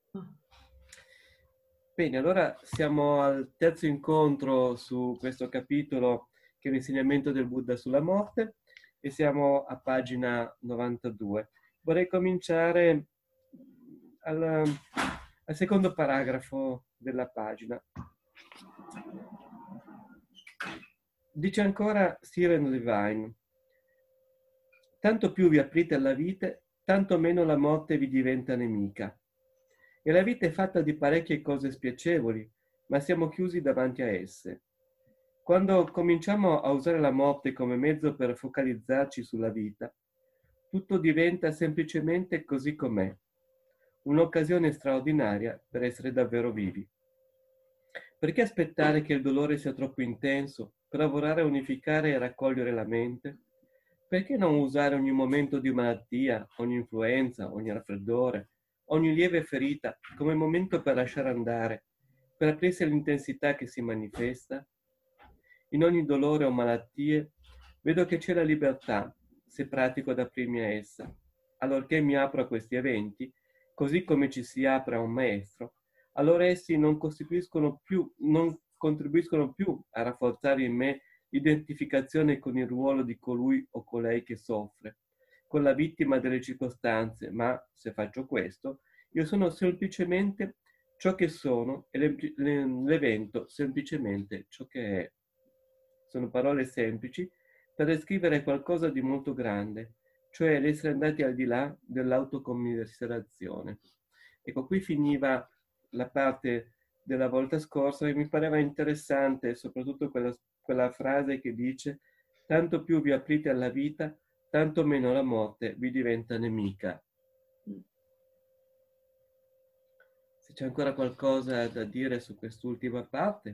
Bene, allora siamo al terzo incontro su questo capitolo che è l'insegnamento del Buddha sulla morte e siamo a pagina 92. Vorrei cominciare al secondo paragrafo della pagina. Dice ancora Siren Levine: tanto più vi aprite alla vita, tanto meno la morte vi diventa nemica. E la vita è fatta di parecchie cose spiacevoli, ma siamo chiusi davanti a esse. Quando cominciamo a usare la morte come mezzo per focalizzarci sulla vita, tutto diventa semplicemente così com'è, un'occasione straordinaria per essere davvero vivi. Perché aspettare che il dolore sia troppo intenso per lavorare a unificare e raccogliere la mente? Perché non usare ogni momento di malattia, ogni influenza, ogni raffreddore, ogni lieve ferita come momento per lasciare andare, per aprirsi all'intensità che si manifesta? In ogni dolore o malattie vedo che c'è la libertà, se pratico ad aprirmi a essa. Allorché mi apro a questi eventi, così come ci si apre a un maestro, allora essi non contribuiscono più a rafforzare in me l'identificazione con il ruolo di colui o colei che soffre, con la vittima delle circostanze, ma se faccio questo, io sono semplicemente ciò che sono e l'evento semplicemente ciò che è. Sono parole semplici per descrivere qualcosa di molto grande, cioè l'essere andati al di là dell'autocommiserazione. Ecco, qui finiva la parte della volta scorsa e mi pareva interessante soprattutto quella frase che dice: tanto più vi aprite alla vita, tanto meno la morte vi diventa nemica. Se c'è ancora qualcosa da dire su quest'ultima parte.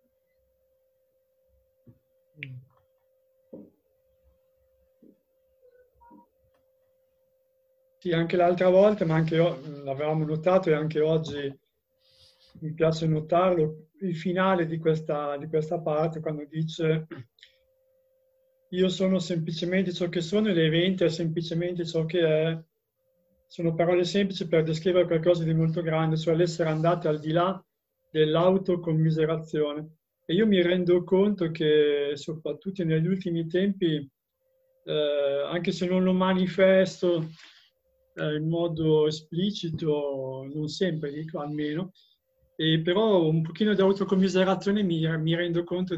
Sì, anche l'altra volta, ma anche l'avevamo notato e anche oggi mi piace notarlo, il finale di questa parte, quando dice io sono semplicemente ciò che sono e l'evento è semplicemente ciò che è, sono parole semplici per descrivere qualcosa di molto grande, cioè l'essere andati al di là dell'autocommiserazione. E io mi rendo conto che soprattutto negli ultimi tempi, anche se non lo manifesto in modo esplicito, non sempre dico almeno, però un pochino di autocommiserazione mi rendo conto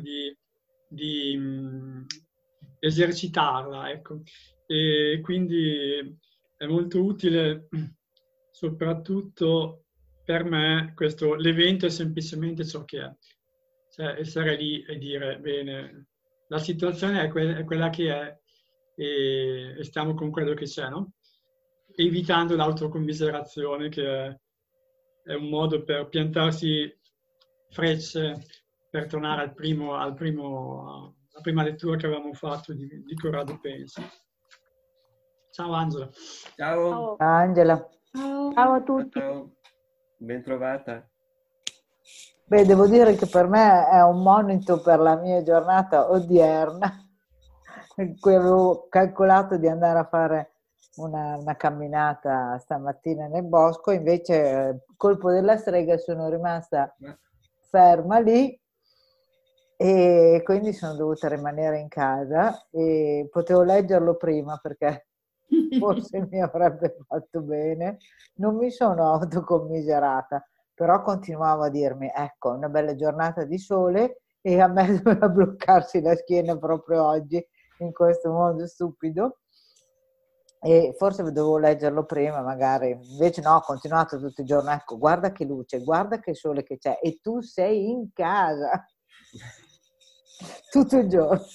di esercitarla, ecco. E quindi è molto utile, soprattutto per me, questo, l'evento è semplicemente ciò che è. Cioè essere lì e dire, bene, la situazione è quella che è e stiamo con quello che c'è, no? Evitando l'autocommiserazione, che è un modo per piantarsi frecce per tornare alla prima lettura che avevamo fatto di Corrado Pensa. Ciao Angela. Ciao. Ciao Angela. Ciao a tutti. Ciao. Ben trovata. Beh, devo dire che per me è un monito per la mia giornata odierna, in cui avevo calcolato di andare a fare una camminata stamattina nel bosco, invece colpo della strega sono rimasta ferma lì e quindi sono dovuta rimanere in casa e potevo leggerlo prima perché forse mi avrebbe fatto bene. Non mi sono autocommiserata, però continuavo a dirmi, ecco, una bella giornata di sole e a me doveva bloccarsi la schiena proprio oggi in questo modo stupido. E forse dovevo leggerlo prima, magari, invece no, ho continuato tutto il giorno, ecco, guarda che luce, guarda che sole che c'è e tu sei in casa tutto il giorno.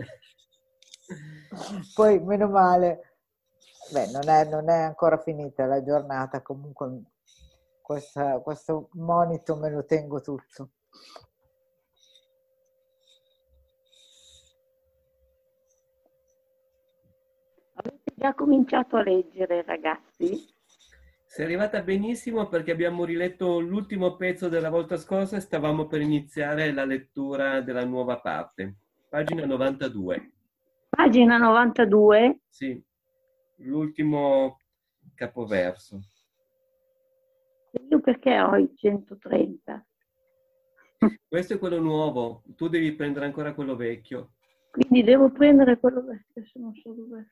Poi, meno male, beh, non è ancora finita la giornata, comunque questo monito me lo tengo tutto. Avete già cominciato a leggere, ragazzi? Sei arrivata benissimo perché abbiamo riletto l'ultimo pezzo della volta scorsa e stavamo per iniziare la lettura della nuova parte. Pagina 92. Pagina 92. Sì, l'ultimo capoverso. Io perché ho i 130? Questo è quello nuovo, tu devi prendere ancora quello vecchio. Quindi devo prendere quello vecchio, sono solo vecchio.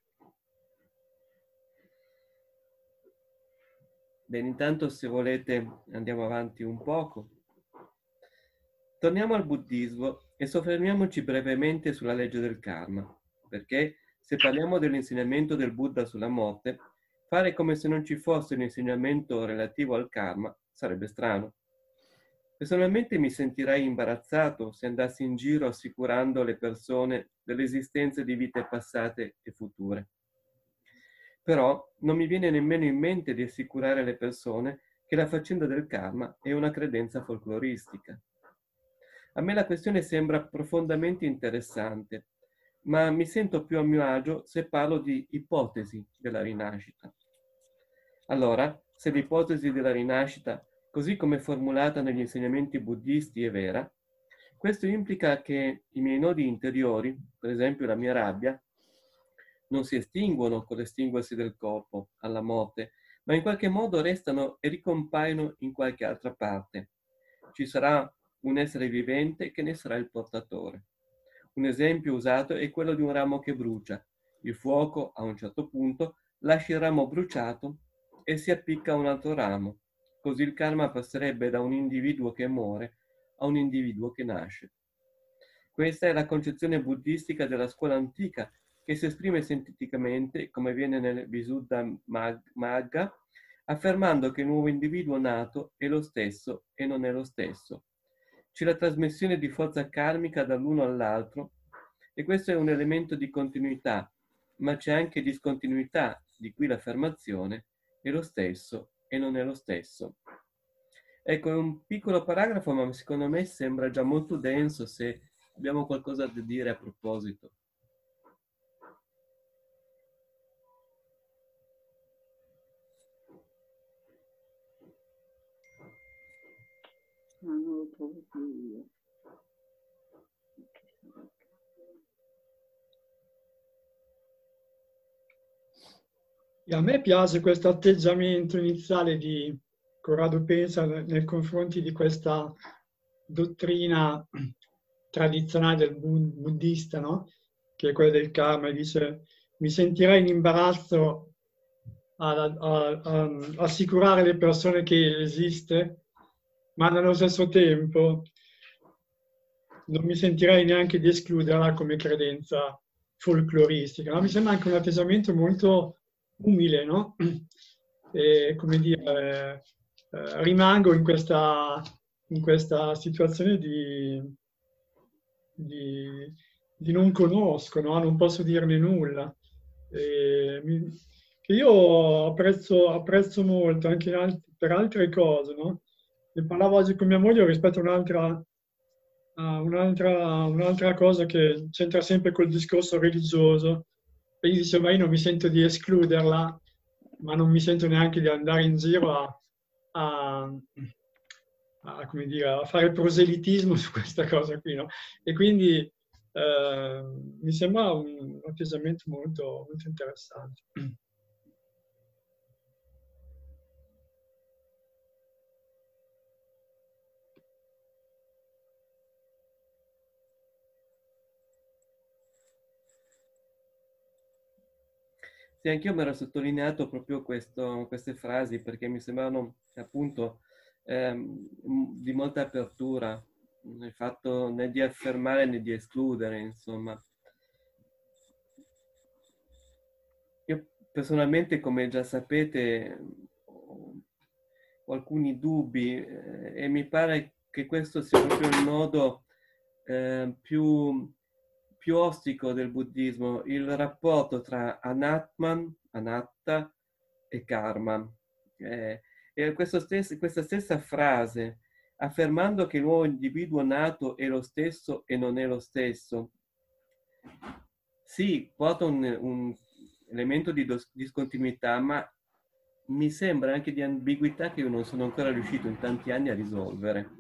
Bene, intanto se volete andiamo avanti un poco. Torniamo al buddismo e soffermiamoci brevemente sulla legge del karma, perché se parliamo dell'insegnamento del Buddha sulla morte, fare come se non ci fosse un insegnamento relativo al karma sarebbe strano. Personalmente mi sentirei imbarazzato se andassi in giro assicurando alle persone dell'esistenza di vite passate e future. Però non mi viene nemmeno in mente di assicurare alle persone che la faccenda del karma è una credenza folcloristica. A me la questione sembra profondamente interessante, ma mi sento più a mio agio se parlo di ipotesi della rinascita. Allora, se l'ipotesi della rinascita, così come formulata negli insegnamenti buddisti, è vera, questo implica che i miei nodi interiori, per esempio la mia rabbia, non si estinguono con l'estinguersi del corpo alla morte, ma in qualche modo restano e ricompaiono in qualche altra parte. Ci sarà un essere vivente che ne sarà il portatore. Un esempio usato è quello di un ramo che brucia. Il fuoco, a un certo punto, lascia il ramo bruciato e si appicca a un altro ramo. Così il karma passerebbe da un individuo che muore a un individuo che nasce. Questa è la concezione buddistica della scuola antica che si esprime sinteticamente, come viene nel Visuddha Magga, affermando che il nuovo individuo nato è lo stesso e non è lo stesso. C'è la trasmissione di forza karmica dall'uno all'altro e questo è un elemento di continuità, ma c'è anche discontinuità, di cui l'affermazione è lo stesso e non è lo stesso. Ecco, è un piccolo paragrafo, ma secondo me sembra già molto denso se abbiamo qualcosa da dire a proposito. Non lo trovo più io. E a me piace questo atteggiamento iniziale di Corrado Pensa nei confronti di questa dottrina tradizionale del buddista, no? Che è quella del karma, e dice mi sentirei in imbarazzo a assicurare alle persone che esiste, ma nello stesso tempo non mi sentirei neanche di escluderla come credenza folcloristica. No? Mi sembra anche un atteggiamento molto umile, no? E, come dire, rimango in questa situazione di non conosco, no? Non posso dirne nulla. Che io apprezzo molto anche per altre cose, no? Ne parlavo oggi con mia moglie rispetto a un'altra cosa che c'entra sempre col discorso religioso. E io dicevo, ma io non mi sento di escluderla, ma non mi sento neanche di andare in giro come dire, a fare proselitismo su questa cosa qui, no? E quindi mi sembra un atteggiamento molto, molto interessante. Sì, anch'io mi ero sottolineato proprio queste frasi perché mi sembravano appunto di molta apertura nel fatto né di affermare né di escludere, insomma. Io personalmente, come già sapete, ho alcuni dubbi e mi pare che questo sia proprio il nodo più ostico del buddismo, il rapporto tra Anatman, Anatta e Karma. E questa stessa frase, affermando che il nuovo individuo nato è lo stesso e non è lo stesso, sì, porta un elemento di discontinuità, ma mi sembra anche di ambiguità che io non sono ancora riuscito in tanti anni a risolvere.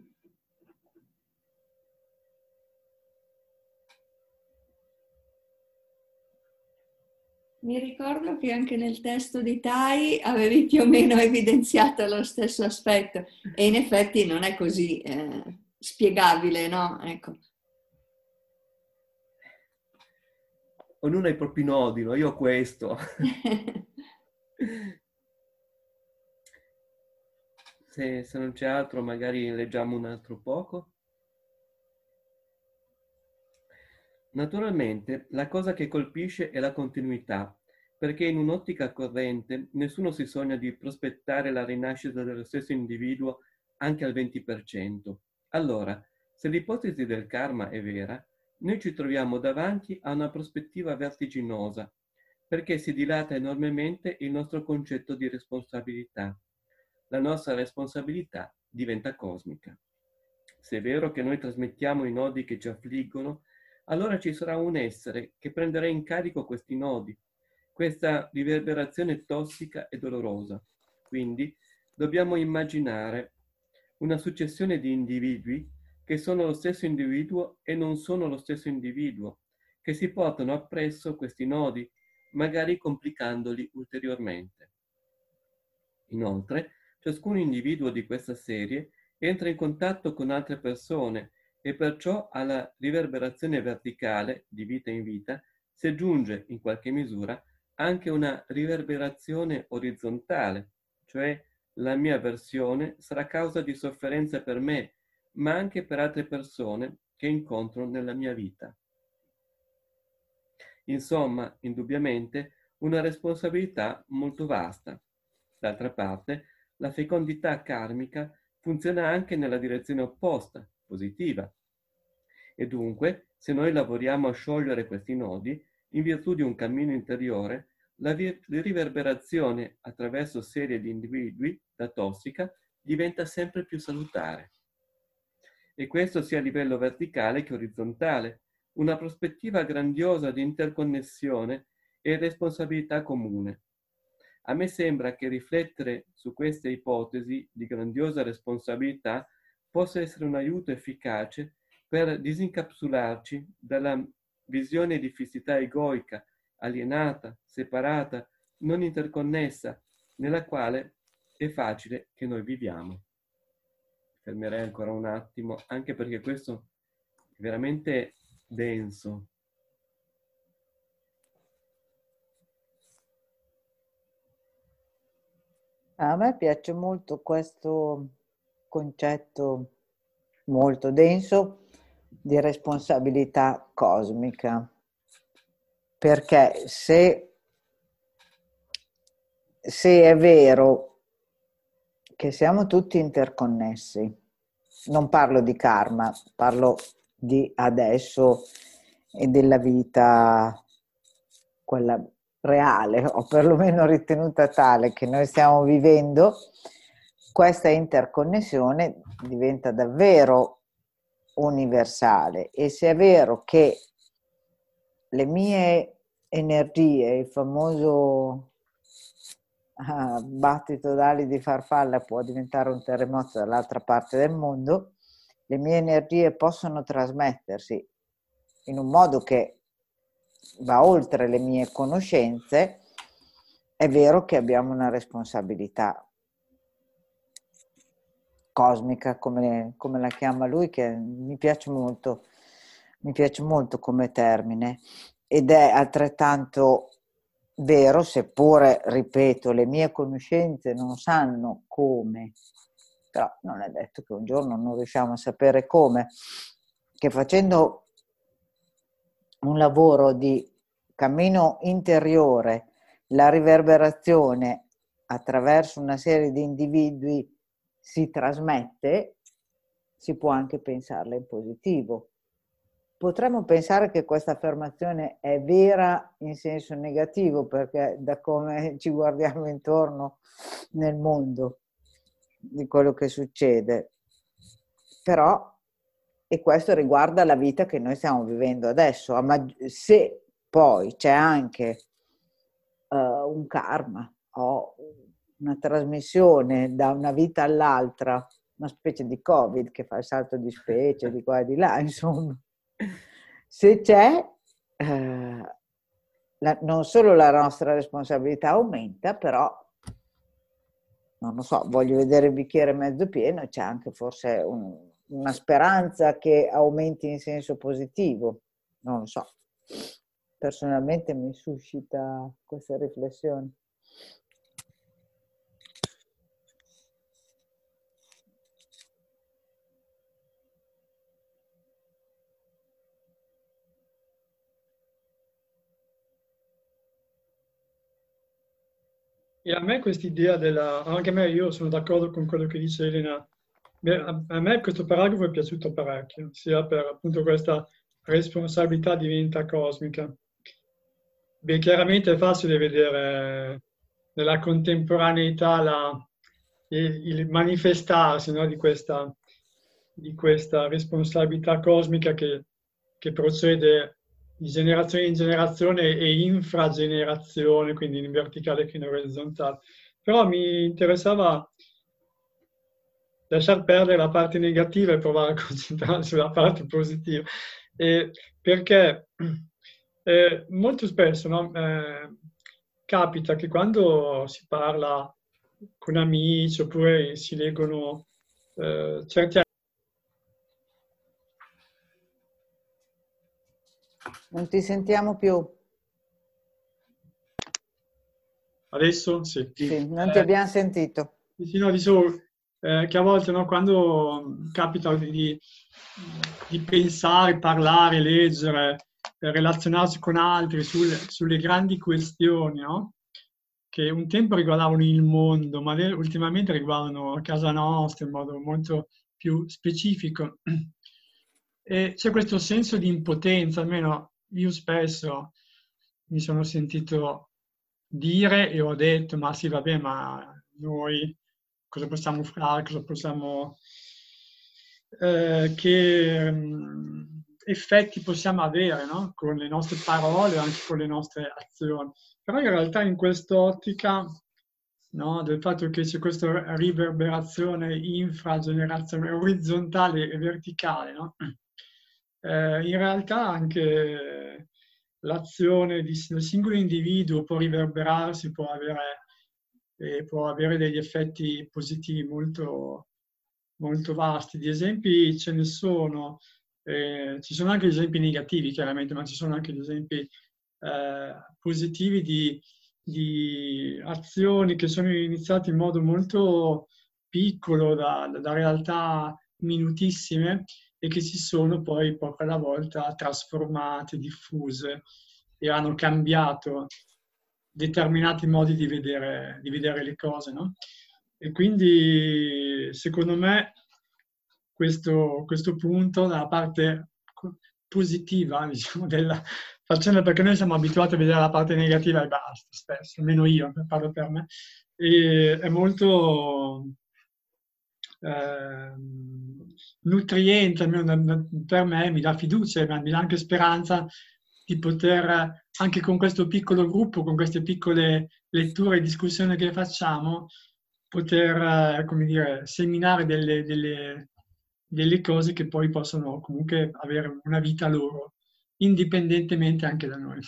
Mi ricordo che anche nel testo di Tai avevi più o meno evidenziato lo stesso aspetto e in effetti non è così spiegabile, no? Ecco. Ognuno ha i propri nodi, no? Io ho questo. Se non c'è altro, magari leggiamo un altro poco. Naturalmente, la cosa che colpisce è la continuità, perché in un'ottica corrente nessuno si sogna di prospettare la rinascita dello stesso individuo anche al 20%. Allora, se l'ipotesi del karma è vera, noi ci troviamo davanti a una prospettiva vertiginosa, perché si dilata enormemente il nostro concetto di responsabilità. La nostra responsabilità diventa cosmica. Se è vero che noi trasmettiamo i nodi che ci affliggono, allora ci sarà un essere che prenderà in carico questi nodi, questa riverberazione tossica e dolorosa. Quindi dobbiamo immaginare una successione di individui che sono lo stesso individuo e non sono lo stesso individuo, che si portano appresso questi nodi, magari complicandoli ulteriormente. Inoltre, ciascun individuo di questa serie entra in contatto con altre persone e perciò alla riverberazione verticale di vita in vita si aggiunge in qualche misura anche una riverberazione orizzontale, cioè la mia versione sarà causa di sofferenza per me, ma anche per altre persone che incontro nella mia vita. Insomma, indubbiamente, una responsabilità molto vasta. D'altra parte, la fecondità karmica funziona anche nella direzione opposta, positiva. E dunque, se noi lavoriamo a sciogliere questi nodi, in virtù di un cammino interiore, la riverberazione attraverso serie di individui da tossica diventa sempre più salutare. E questo sia a livello verticale che orizzontale, una prospettiva grandiosa di interconnessione e responsabilità comune. A me sembra che riflettere su queste ipotesi di grandiosa responsabilità possa essere un aiuto efficace per disincapsularci dalla visione di fissità egoica, alienata, separata, non interconnessa, nella quale è facile che noi viviamo. Fermerei ancora un attimo, anche perché questo è veramente denso. A me piace molto questo concetto molto denso di responsabilità cosmica, perché se è vero che siamo tutti interconnessi, non parlo di karma, parlo di adesso e della vita, quella reale, o perlomeno ritenuta tale, che noi stiamo vivendo, questa interconnessione diventa davvero universale. E se è vero che le mie energie, il famoso battito d'ali di farfalla può diventare un terremoto dall'altra parte del mondo, le mie energie possono trasmettersi in un modo che va oltre le mie conoscenze, è vero che abbiamo una responsabilità cosmica, come la chiama lui, che mi piace molto come termine, ed è altrettanto vero, seppure, ripeto, le mie conoscenze non sanno come, però non è detto che un giorno non riusciamo a sapere come, che facendo un lavoro di cammino interiore, la riverberazione attraverso una serie di individui si trasmette, si può anche pensarla in positivo. Potremmo pensare che questa affermazione è vera in senso negativo, perché da come ci guardiamo intorno nel mondo, di quello che succede. Però, e questo riguarda la vita che noi stiamo vivendo adesso, ma se poi c'è anche un karma o una trasmissione da una vita all'altra, una specie di Covid che fa il salto di specie di qua e di là, insomma. Se c'è, non solo la nostra responsabilità aumenta, però, non lo so, voglio vedere il bicchiere mezzo pieno, c'è anche forse una speranza che aumenti in senso positivo, non lo so. Personalmente mi suscita questa riflessione. E a me quest'idea anche a me, io sono d'accordo con quello che dice Elena, a me questo paragrafo è piaciuto parecchio, sia per appunto questa responsabilità diventa cosmica. Beh, chiaramente è facile vedere nella contemporaneità il manifestarsi, no, di questa responsabilità cosmica che procede di generazione in generazione e infragenerazione, quindi in verticale che in orizzontale. Però mi interessava lasciar perdere la parte negativa e provare a concentrarsi sulla parte positiva. Perché molto spesso, no, capita che quando si parla con amici oppure si leggono certi... Non ti sentiamo più. Adesso? Sì. Sì, non ti abbiamo sentito. Sì, no, dicevo che a volte, no, quando capita di pensare, parlare, leggere, relazionarsi con altri sulle grandi questioni, no? Che un tempo riguardavano il mondo, ma ultimamente riguardano casa nostra in modo molto più specifico. E c'è questo senso di impotenza, almeno io spesso mi sono sentito dire e ho detto, ma sì, vabbè, ma noi cosa possiamo fare, cosa possiamo... che effetti possiamo avere, no? Con le nostre parole e anche con le nostre azioni. Però in realtà in quest'ottica, no, del fatto che c'è questa riverberazione infragenerazionale, orizzontale e verticale, no? In realtà anche l'azione del singolo individuo può riverberarsi, può avere degli effetti positivi molto, molto vasti. Di esempi ce ne sono, ci sono anche esempi negativi chiaramente, ma ci sono anche gli esempi positivi di azioni che sono iniziate in modo molto piccolo, da realtà minutissime, e che si sono poi poco alla volta trasformate, diffuse e hanno cambiato determinati modi di vedere le cose, no? E quindi secondo me questo punto, dalla parte positiva, diciamo, della faccenda, perché noi siamo abituati a vedere la parte negativa e basta, spesso, almeno io, parlo per me, e è molto nutriente, almeno per me, mi dà fiducia, mi dà anche speranza di poter, anche con questo piccolo gruppo, con queste piccole letture e discussioni che facciamo, poter, come dire, seminare delle cose che poi possono comunque avere una vita loro, indipendentemente anche da noi.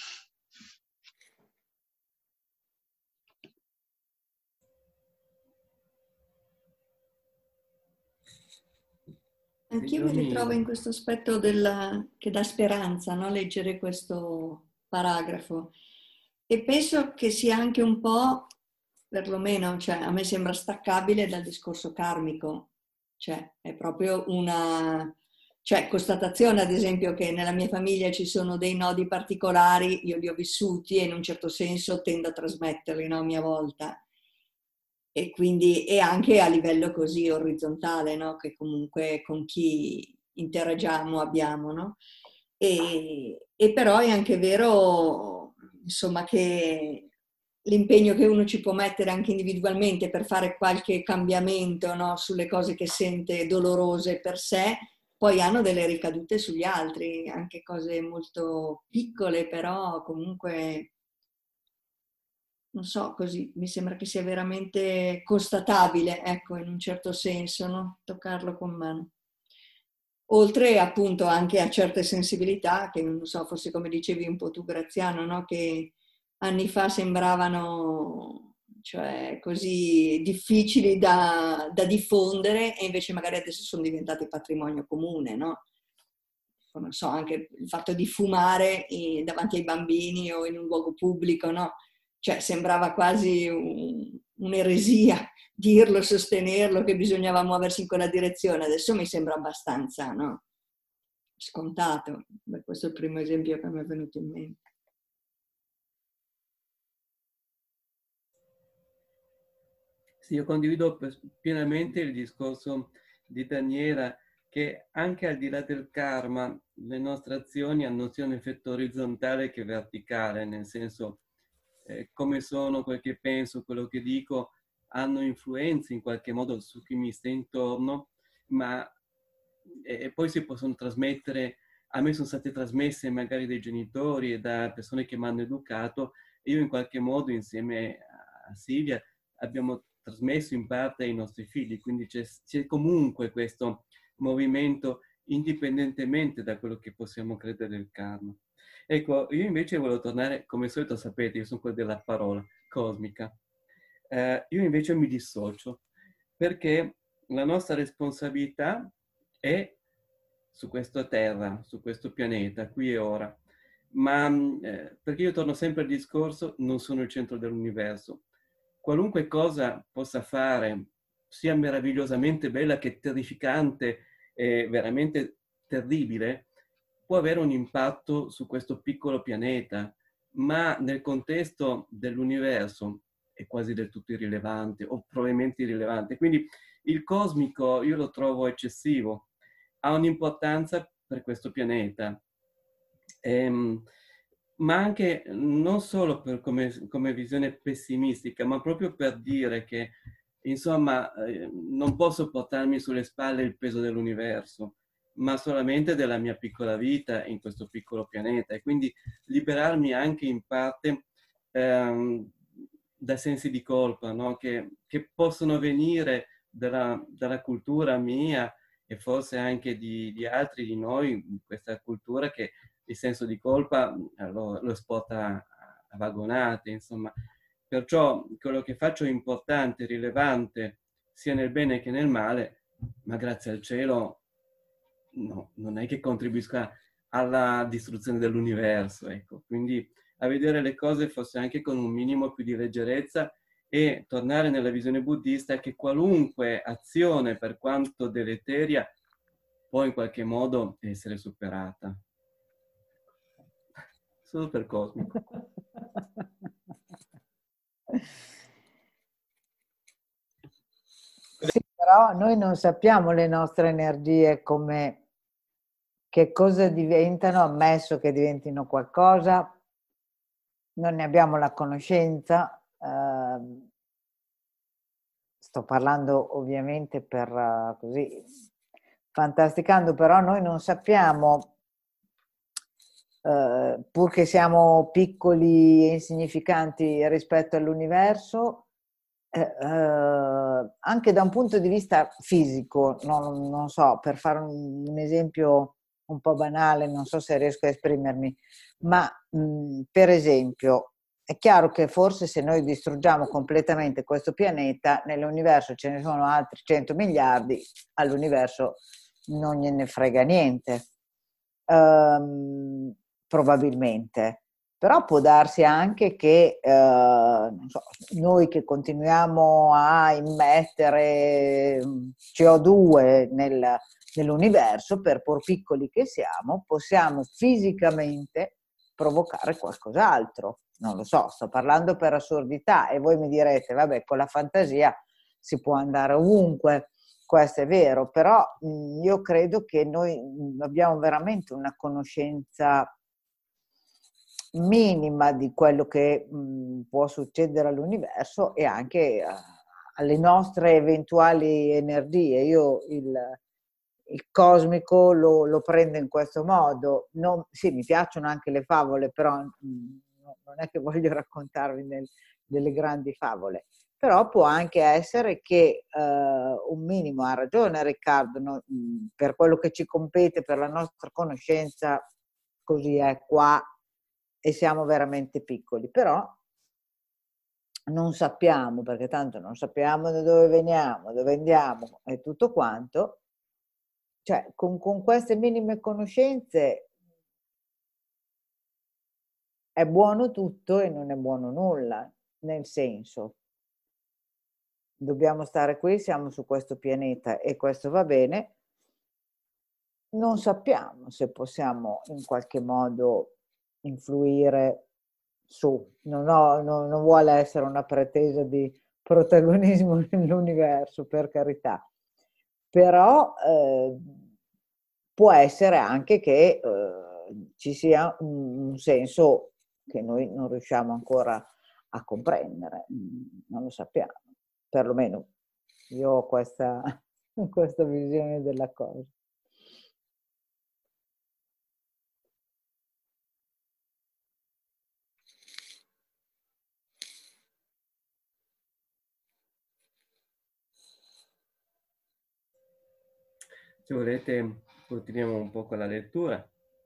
Anch'io mi ritrovo in questo aspetto che dà speranza, no? Leggere questo paragrafo. E penso che sia anche un po', perlomeno, cioè, a me sembra staccabile dal discorso karmico. Cioè, è proprio una constatazione, ad esempio, che nella mia famiglia ci sono dei nodi particolari, io li ho vissuti e in un certo senso tendo a trasmetterli, no, a mia volta. E quindi, e anche a livello così orizzontale, no? Che comunque con chi interagiamo abbiamo, no? E però è anche vero, insomma, che l'impegno che uno ci può mettere anche individualmente per fare qualche cambiamento, no? Sulle cose che sente dolorose per sé, poi hanno delle ricadute sugli altri, anche cose molto piccole, però comunque... non so, così mi sembra che sia veramente constatabile, ecco, in un certo senso, no? Toccarlo con mano. Oltre appunto anche a certe sensibilità, che non so, forse come dicevi un po' tu, Graziano, no? Che anni fa sembravano, cioè, così difficili da diffondere, e invece magari adesso sono diventate patrimonio comune, no? Non so, anche il fatto di fumare davanti ai bambini o in un luogo pubblico, no? Cioè sembrava quasi un'eresia dirlo, sostenerlo, che bisognava muoversi in quella direzione. Adesso mi sembra abbastanza, no? Scontato. Beh, questo è il primo esempio che mi è venuto in mente. Sì, io condivido pienamente il discorso di Daniela, che anche al di là del karma, le nostre azioni hanno sia un effetto orizzontale che verticale, nel senso come sono, quel che penso, quello che dico, hanno influenze in qualche modo su chi mi sta intorno, ma e poi si possono trasmettere, a me sono state trasmesse magari dai genitori e da persone che mi hanno educato, e io in qualche modo insieme a Silvia abbiamo trasmesso in parte ai nostri figli, quindi c'è comunque questo movimento indipendentemente da quello che possiamo credere del karma. Ecco, io invece volevo tornare, come al solito sapete, io sono quello della parola cosmica. Io invece mi dissocio, perché la nostra responsabilità è su questa terra, su questo pianeta, qui e ora. Ma perché io torno sempre al discorso, non sono il centro dell'universo. Qualunque cosa possa fare, sia meravigliosamente bella che terrificante e veramente terribile, può avere un impatto su questo piccolo pianeta, ma nel contesto dell'universo è quasi del tutto irrilevante o probabilmente irrilevante. Quindi il cosmico io lo trovo eccessivo, ha un'importanza per questo pianeta, ma anche non solo come visione pessimistica, ma proprio per dire che, insomma, non posso portarmi sulle spalle il peso dell'universo, ma solamente della mia piccola vita in questo piccolo pianeta, e quindi liberarmi anche in parte da sensi di colpa, no? che possono venire dalla cultura mia e forse anche di altri di noi, questa cultura che il senso di colpa lo esporta a vagonate, insomma. Perciò quello che faccio è importante, rilevante, sia nel bene che nel male, ma grazie al cielo no, non è che contribuisca alla distruzione dell'universo, ecco. Quindi a vedere le cose forse anche con un minimo più di leggerezza e tornare nella visione buddista che qualunque azione, per quanto deleteria, può in qualche modo essere superata. Solo per cosmico. Sì, però noi non sappiamo le nostre energie come, che cosa diventano, ammesso che diventino qualcosa, non ne abbiamo la conoscenza. Sto parlando ovviamente per così, fantasticando, però noi non sappiamo, pur che siamo piccoli e insignificanti rispetto all'universo, anche da un punto di vista fisico, non so, per fare un esempio un po' banale, non so se riesco a esprimermi, ma per esempio è chiaro che forse se noi distruggiamo completamente questo pianeta, nell'universo ce ne sono altri 100 miliardi, all'universo non gliene frega niente, probabilmente. Però può darsi anche che non so, noi che continuiamo a immettere CO2 nell'universo, per pur piccoli che siamo, possiamo fisicamente provocare qualcos'altro. Non lo so, sto parlando per assurdità e voi mi direte, vabbè, con la fantasia si può andare ovunque, questo è vero, però io credo che noi abbiamo veramente una conoscenza minima di quello che può succedere all'universo e anche alle nostre eventuali energie. Io il cosmico lo prendo in questo modo. Sì, mi piacciono anche le favole, però non è che voglio raccontarvi delle grandi favole. Però può anche essere che un minimo, ha ragione Riccardo, no? Per quello che ci compete, per la nostra conoscenza, così è qua. e siamo veramente piccoli, però non sappiamo, perché tanto non sappiamo da dove veniamo, dove andiamo e tutto quanto, cioè con queste minime conoscenze è buono tutto e non è buono nulla, nel senso, dobbiamo stare qui, siamo su questo pianeta e questo va bene, non sappiamo se possiamo in qualche modo influire su, non vuole essere una pretesa di protagonismo nell'universo, per carità, però può essere anche che ci sia un senso che noi non riusciamo ancora a comprendere, non lo sappiamo, perlomeno io ho questa visione della cosa. Se volete, continuiamo un po' con la lettura.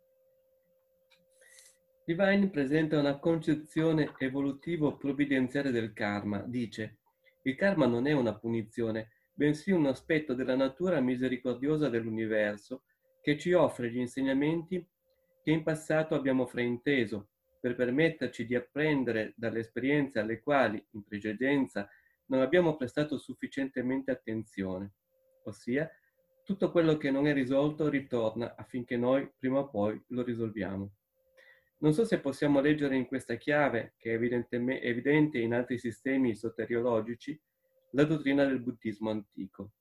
Divine presenta una concezione evolutivo-provvidenziale del karma. Dice: il karma non è una punizione, bensì un aspetto della natura misericordiosa dell'universo che ci offre gli insegnamenti che in passato abbiamo frainteso, per permetterci di apprendere dalle esperienze alle quali, in precedenza, non abbiamo prestato sufficientemente attenzione. Ossia, tutto quello che non è risolto ritorna affinché noi, prima o poi, lo risolviamo. Non so se possiamo leggere in questa chiave, che è evidente in altri sistemi soteriologici, la dottrina del buddismo antico.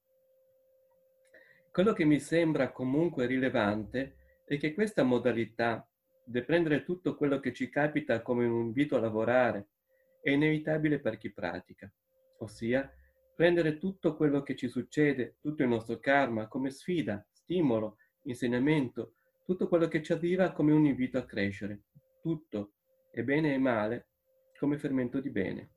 Quello che mi sembra comunque rilevante è che questa modalità di prendere tutto quello che ci capita come un invito a lavorare è inevitabile per chi pratica, ossia prendere tutto quello che ci succede, tutto il nostro karma, come sfida, stimolo, insegnamento, tutto quello che ci arriva come un invito a crescere, tutto, e bene e male, come fermento di bene.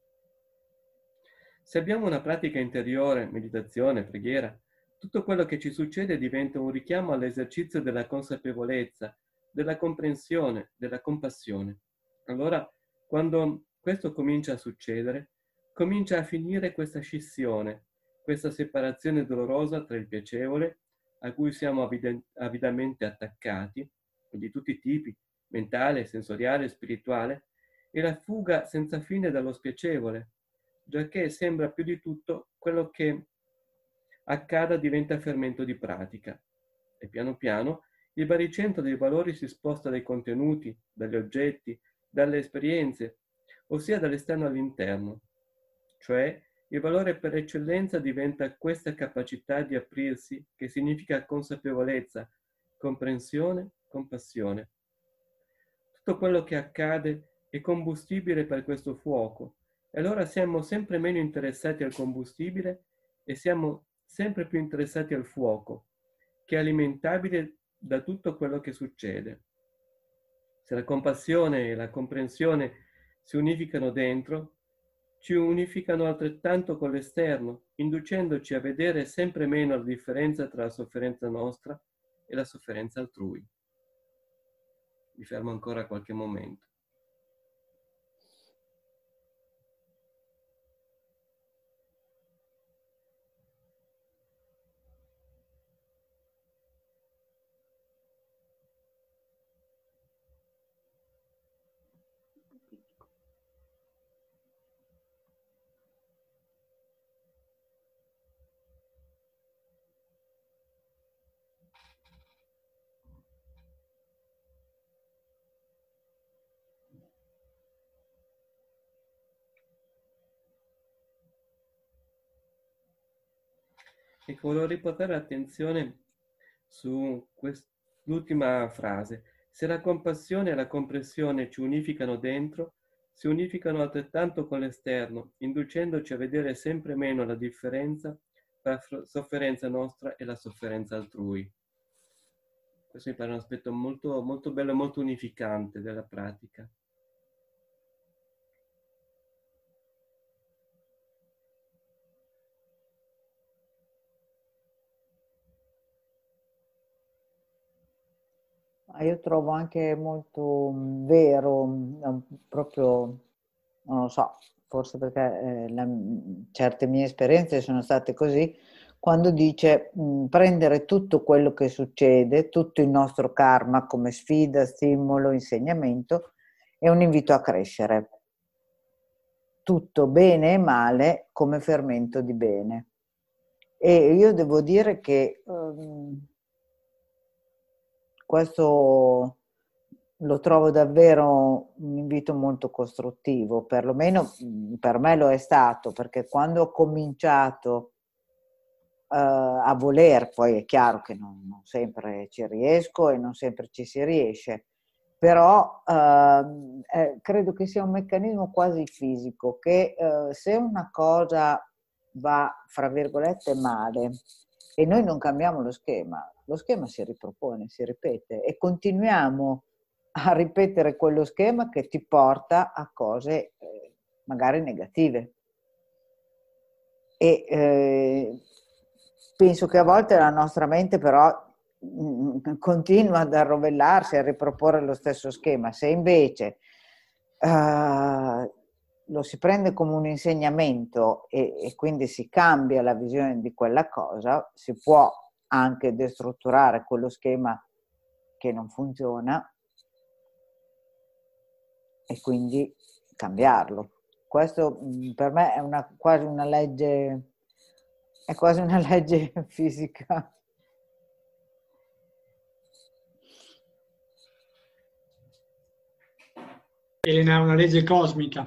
Se abbiamo una pratica interiore, meditazione, preghiera, tutto quello che ci succede diventa un richiamo all'esercizio della consapevolezza, della comprensione, della compassione. Allora, quando questo comincia a succedere, comincia a finire questa scissione, questa separazione dolorosa tra il piacevole, a cui siamo avidamente attaccati, di tutti i tipi, mentale, sensoriale, spirituale, e la fuga senza fine dallo spiacevole, giacché sembra più di tutto quello che accada diventa fermento di pratica. E piano piano il baricentro dei valori si sposta dai contenuti, dagli oggetti, dalle esperienze, ossia dall'esterno all'interno. Cioè, il valore per eccellenza diventa questa capacità di aprirsi, che significa consapevolezza, comprensione, compassione. Tutto quello che accade è combustibile per questo fuoco, e allora siamo sempre meno interessati al combustibile e siamo sempre più interessati al fuoco, che è alimentabile da tutto quello che succede. Se la compassione e la comprensione si unificano dentro, ci unificano altrettanto con l'esterno, inducendoci a vedere sempre meno la differenza tra la sofferenza nostra e la sofferenza altrui. Mi fermo ancora qualche momento. Ecco, volevo riportare l'attenzione su quest'ultima frase. Se la compassione e la comprensione ci unificano dentro, si unificano altrettanto con l'esterno, inducendoci a vedere sempre meno la differenza tra la sofferenza nostra e la sofferenza altrui. Questo mi pare un aspetto molto, molto bello e molto unificante della pratica. Io trovo anche molto vero, proprio, non lo so, forse perché certe mie esperienze sono state così, quando dice prendere tutto quello che succede, tutto il nostro karma come sfida, stimolo, insegnamento, è un invito a crescere. Tutto bene e male come fermento di bene. E io devo dire che questo lo trovo davvero un invito molto costruttivo, perlomeno per me lo è stato, perché quando ho cominciato a voler, poi è chiaro che non sempre ci riesco e non sempre ci si riesce, però credo che sia un meccanismo quasi fisico, che se una cosa va, fra virgolette, male, e noi non cambiamo lo schema si ripropone, si ripete e continuiamo a ripetere quello schema che ti porta a cose magari negative. E penso che a volte la nostra mente però continua ad arrovellarsi, a riproporre lo stesso schema. Se invece lo si prende come un insegnamento e quindi si cambia la visione di quella cosa, si può anche destrutturare quello schema che non funziona e quindi cambiarlo. Questo per me è quasi una legge, è quasi una legge fisica. Elena, è una legge cosmica.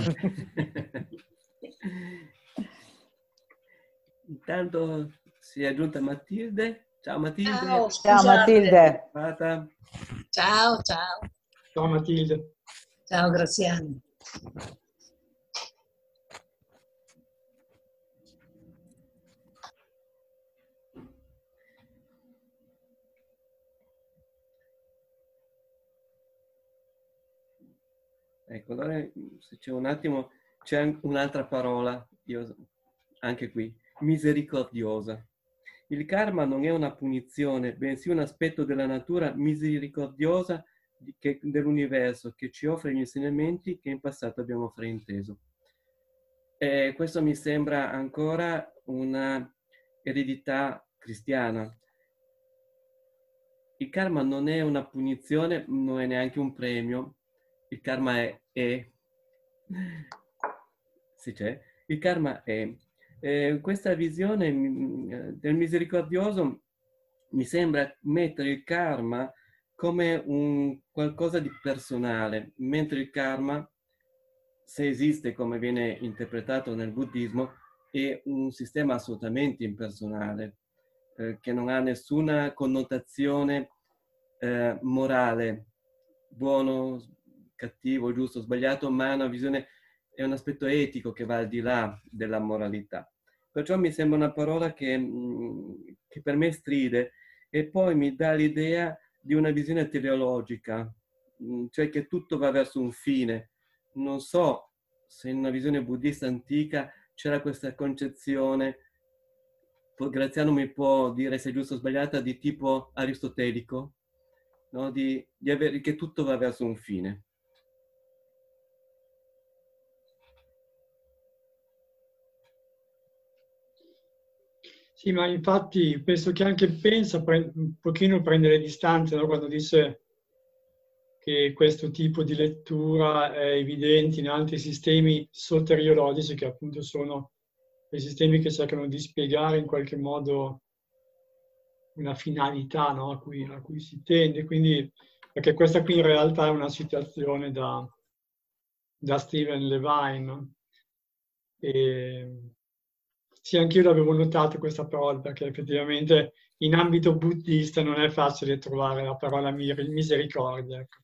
Intanto si è aggiunta Matilde. Ciao Matilde. Ciao, Ciao Matilde. Ciao, ciao. Ciao Matilde. Ciao Graziano. Ecco, allora se c'è un attimo, c'è un'altra parola, anche qui, misericordiosa. Il karma non è una punizione, bensì un aspetto della natura misericordiosa dell'universo che ci offre gli insegnamenti che in passato abbiamo frainteso. E questo mi sembra ancora una eredità cristiana. Il karma non è una punizione, non è neanche un premio. Il karma è. Sì, c'è. Il karma è. Questa visione del misericordioso mi sembra mettere il karma come un qualcosa di personale, mentre il karma, se esiste come viene interpretato nel buddismo, è un sistema assolutamente impersonale, che non ha nessuna connotazione morale, buono, cattivo, giusto, sbagliato, ma è un aspetto etico che va al di là della moralità. Perciò mi sembra una parola che per me stride e poi mi dà l'idea di una visione teleologica, cioè che tutto va verso un fine. Non so se in una visione buddista antica c'era questa concezione, Graziano mi può dire se è giusto o sbagliata, di tipo aristotelico, no? di avere che tutto va verso un fine. Sì, ma infatti penso che anche Pensa un pochino prende le distanze, no? Quando dice che questo tipo di lettura è evidente in altri sistemi soteriologici, che appunto sono i sistemi che cercano di spiegare in qualche modo una finalità, no? a cui si tende. Quindi, perché questa qui in realtà è una citazione da Stephen Levine, no? E sì, anch'io l'avevo notato questa parola, perché effettivamente in ambito buddista non è facile trovare la parola misericordia. Ecco.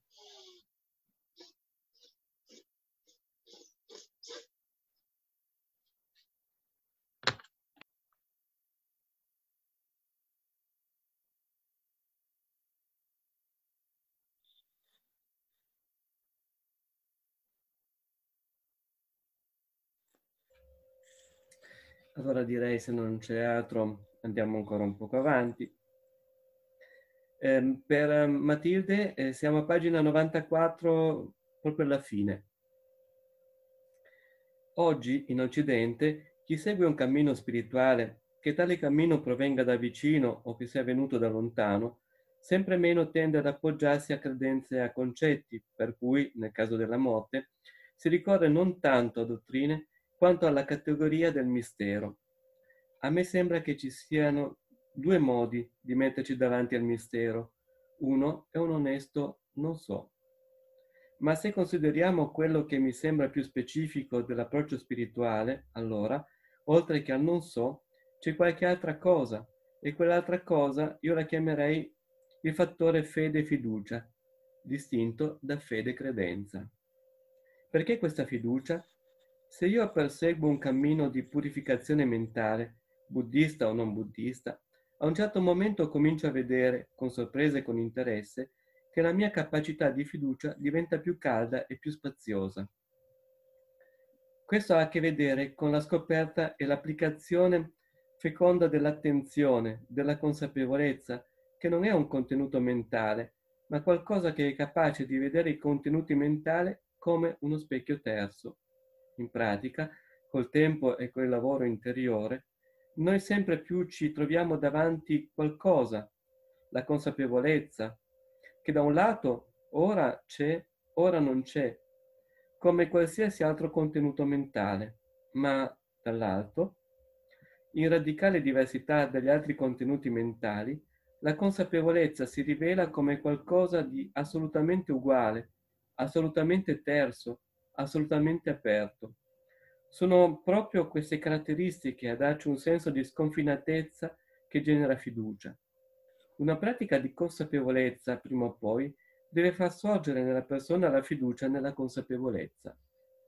Allora direi, se non c'è altro, andiamo ancora un poco avanti. Per Matilde siamo a pagina 94, proprio alla fine. Oggi in Occidente chi segue un cammino spirituale, che tale cammino provenga da vicino o che sia venuto da lontano, sempre meno tende ad appoggiarsi a credenze e a concetti, per cui, nel caso della morte, si ricorre non tanto a dottrine quanto alla categoria del mistero. A me sembra che ci siano due modi di metterci davanti al mistero. Uno è un onesto non so. Ma se consideriamo quello che mi sembra più specifico dell'approccio spirituale, allora, oltre che al non so, c'è qualche altra cosa, e quell'altra cosa io la chiamerei il fattore fede-fiducia, distinto da fede-credenza. Perché questa fiducia? Se io perseguo un cammino di purificazione mentale, buddista o non buddista, a un certo momento comincio a vedere, con sorpresa e con interesse, che la mia capacità di fiducia diventa più calda e più spaziosa. Questo ha a che vedere con la scoperta e l'applicazione feconda dell'attenzione, della consapevolezza, che non è un contenuto mentale, ma qualcosa che è capace di vedere i contenuti mentali come uno specchio terzo. In pratica, col tempo e col lavoro interiore, noi sempre più ci troviamo davanti qualcosa, la consapevolezza, che da un lato ora c'è, ora non c'è, come qualsiasi altro contenuto mentale, ma dall'altro, in radicale diversità dagli altri contenuti mentali, la consapevolezza si rivela come qualcosa di assolutamente uguale, assolutamente terzo, assolutamente aperto. Sono proprio queste caratteristiche a darci un senso di sconfinatezza che genera fiducia. Una pratica di consapevolezza, prima o poi, deve far sorgere nella persona la fiducia nella consapevolezza.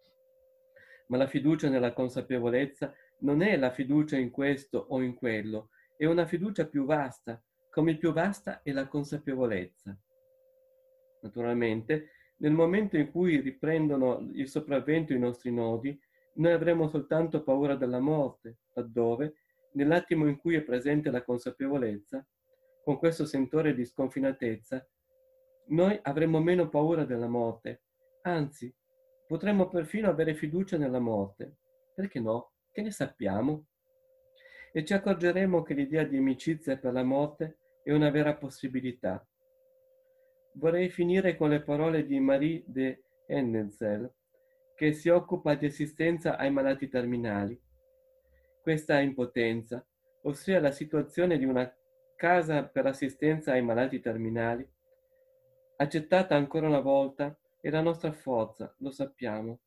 Ma la fiducia nella consapevolezza non è la fiducia in questo o in quello, è una fiducia più vasta, come più vasta è la consapevolezza. Naturalmente, nel momento in cui riprendono il sopravvento i nostri nodi, noi avremo soltanto paura della morte, laddove, nell'attimo in cui è presente la consapevolezza, con questo sentore di sconfinatezza, noi avremo meno paura della morte, anzi, potremmo perfino avere fiducia nella morte. Perché no? Che ne sappiamo? E ci accorgeremo che l'idea di amicizia per la morte è una vera possibilità. Vorrei finire con le parole di Marie de Hennezel, che si occupa di assistenza ai malati terminali. Questa impotenza, ossia la situazione di una casa per assistenza ai malati terminali, accettata ancora una volta, è la nostra forza, lo sappiamo.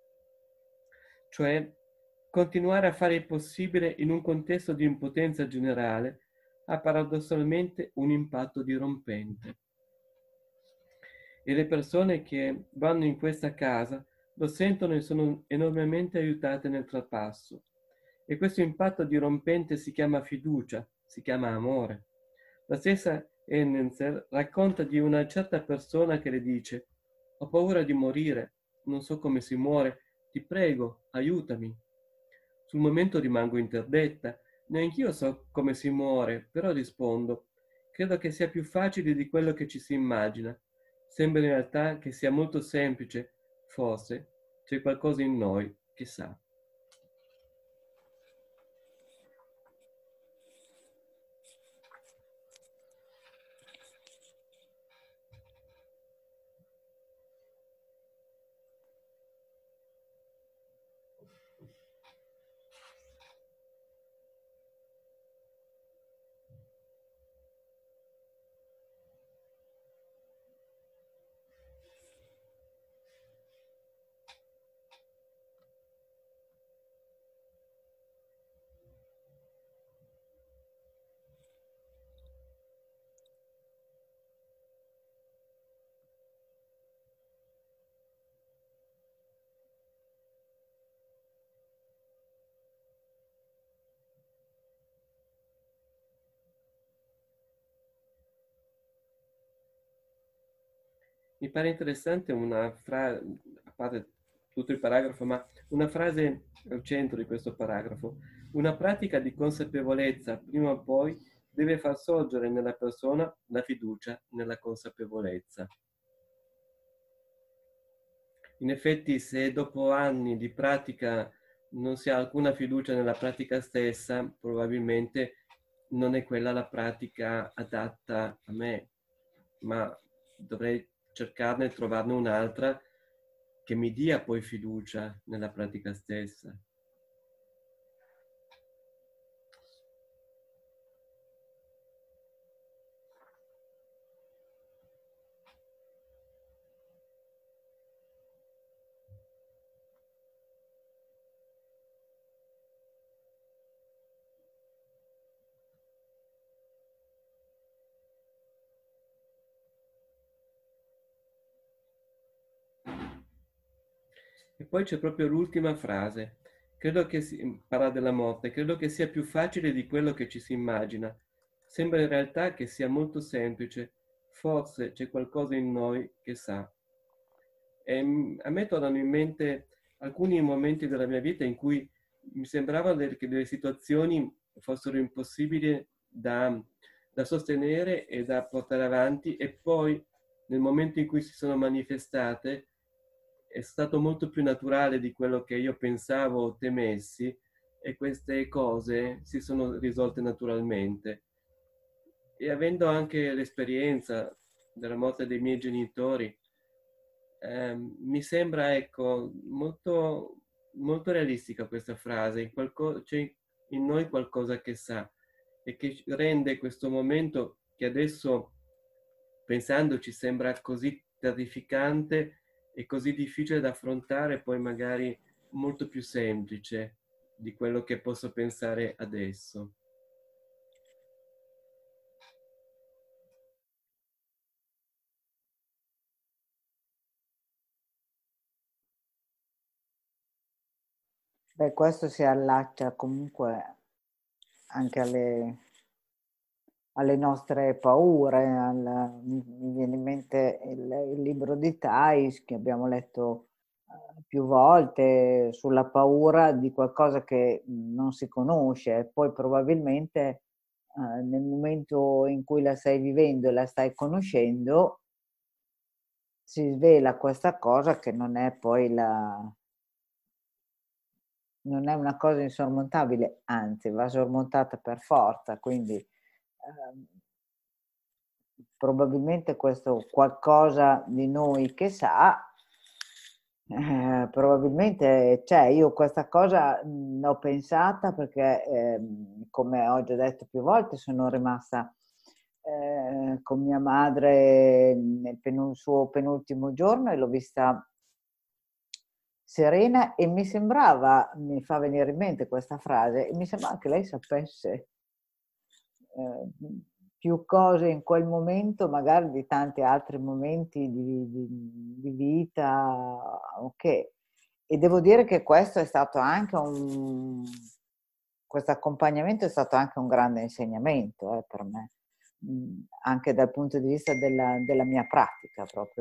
Cioè, continuare a fare il possibile in un contesto di impotenza generale ha paradossalmente un impatto dirompente. E le persone che vanno in questa casa lo sentono e sono enormemente aiutate nel trapasso. E questo impatto dirompente si chiama fiducia, si chiama amore. La stessa Ennenzer racconta di una certa persona che le dice: «Ho paura di morire, non so come si muore, ti prego, aiutami». Sul momento rimango interdetta, neanch'io so come si muore, però rispondo: «Credo che sia più facile di quello che ci si immagina. Sembra in realtà che sia molto semplice, forse c'è qualcosa in noi che sa». Mi pare interessante una frase, a parte tutto il paragrafo, ma una frase al centro di questo paragrafo. Una pratica di consapevolezza, prima o poi, deve far sorgere nella persona la fiducia nella consapevolezza. In effetti, se dopo anni di pratica non si ha alcuna fiducia nella pratica stessa, probabilmente non è quella la pratica adatta a me, ma dovrei cercarne e trovarne un'altra che mi dia poi fiducia nella pratica stessa. E poi c'è proprio l'ultima frase. Parla della morte. Credo che sia più facile di quello che ci si immagina. Sembra in realtà che sia molto semplice. Forse c'è qualcosa in noi che sa. E a me tornano in mente alcuni momenti della mia vita in cui mi sembrava che delle situazioni fossero impossibili da sostenere e da portare avanti, e poi nel momento in cui si sono manifestate è stato molto più naturale di quello che io pensavo o temessi, e queste cose si sono risolte naturalmente. E avendo anche l'esperienza della morte dei miei genitori, mi sembra, ecco, molto, molto realistica questa frase. C'è in noi qualcosa che sa e che rende questo momento, che adesso pensandoci sembra così terrificante e così difficile da affrontare, poi magari molto più semplice di quello che posso pensare adesso. Beh, questo si allaccia comunque anche alle nostre paure. Mi viene in mente il libro di Thais che abbiamo letto più volte, sulla paura di qualcosa che non si conosce, e poi probabilmente nel momento in cui la stai vivendo e la stai conoscendo si svela questa cosa che non è poi non è una cosa insormontabile, anzi va sormontata per forza, quindi probabilmente questo qualcosa di noi che sa, probabilmente c'è. Io questa cosa l'ho pensata perché, come ho già detto più volte, sono rimasta con mia madre nel suo penultimo giorno e l'ho vista serena, e mi sembrava, mi fa venire in mente questa frase, e mi sembrava che lei sapesse più cose in quel momento magari di tanti altri momenti di vita, ok. E devo dire che questo è stato anche questo accompagnamento è stato anche un grande insegnamento per me, anche dal punto di vista della mia pratica proprio.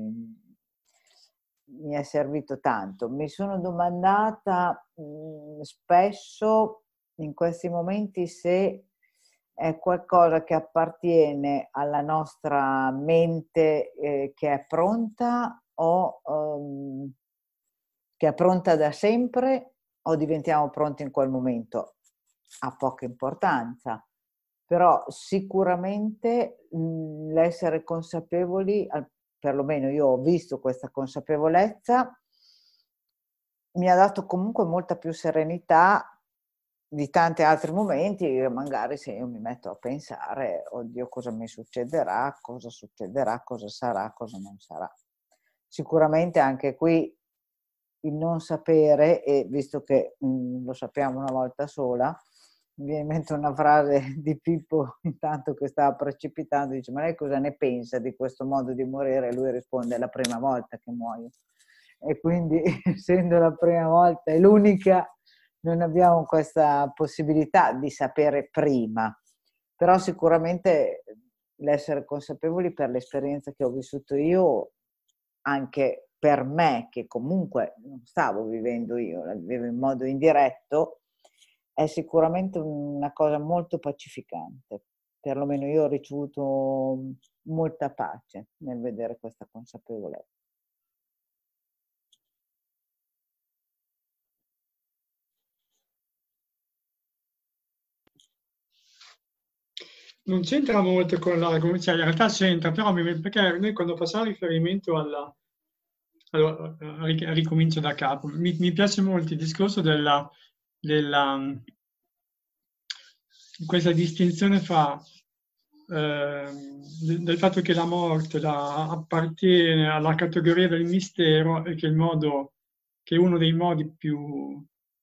Mi è servito tanto. Mi sono domandata spesso in questi momenti se è qualcosa che appartiene alla nostra mente che è pronta, o che è pronta da sempre, o diventiamo pronti in quel momento. Ha poca importanza, però sicuramente l'essere consapevoli, perlomeno io ho visto questa consapevolezza, mi ha dato comunque molta più serenità di tanti altri momenti, magari se io mi metto a pensare, oddio, cosa mi succederà, cosa sarà, cosa non sarà. Sicuramente anche qui il non sapere, e visto che lo sappiamo una volta sola, mi viene in mente una frase di Pippo intanto che stava precipitando, dice: ma lei cosa ne pensa di questo modo di morire? E lui risponde: è la prima volta che muoio. E quindi essendo la prima volta e l'unica, non abbiamo questa possibilità di sapere prima. Però sicuramente l'essere consapevoli, per l'esperienza che ho vissuto io, anche per me, che comunque non stavo vivendo io, la vivevo in modo indiretto, è sicuramente una cosa molto pacificante. perlomeno io ho ricevuto molta pace nel vedere questa consapevolezza. Non c'entra molto con l'argomento, cioè in realtà c'entra, però perché noi quando facciamo riferimento allora, ricomincio da capo, mi piace molto il discorso della questa distinzione fra del fatto che la morte appartiene alla categoria del mistero e che che uno dei modi più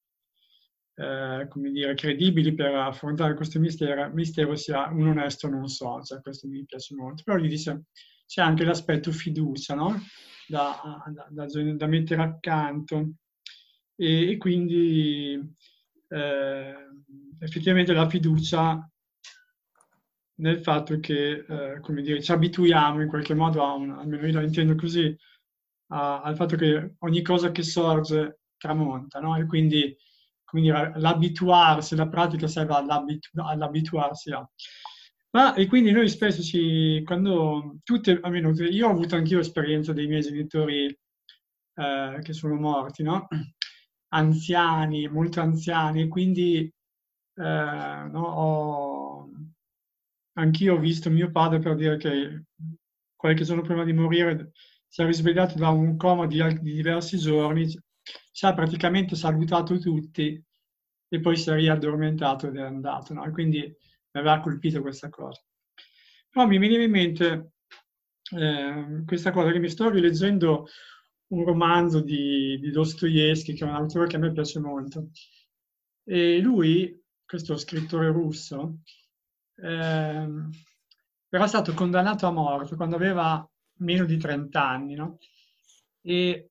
come dire, credibili per affrontare questo mistero sia un onesto non so, cioè questo mi piace molto. Però gli dice c'è anche l'aspetto fiducia, no? Da mettere accanto e quindi effettivamente la fiducia nel fatto che, come dire, ci abituiamo in qualche modo almeno io la intendo così, al fatto che ogni cosa che sorge tramonta, no? E quindi, come dire, l'abituarsi, la pratica serve all'abituarsi a. E quindi noi spesso quando almeno io ho avuto anch'io esperienza dei miei genitori che sono morti, no? Anziani, molto anziani, e quindi no, anch'io ho visto mio padre, per dire che qualche giorno prima di morire si è risvegliato da un coma di diversi giorni, ci ha praticamente salutato tutti e poi si è riaddormentato ed è andato, no? E quindi mi aveva colpito questa cosa. Però mi veniva in mente questa cosa, che mi sto rileggendo un romanzo di Dostoevsky, che è un autore che a me piace molto. E lui, questo scrittore russo, era stato condannato a morte quando aveva meno di 30 anni, no? E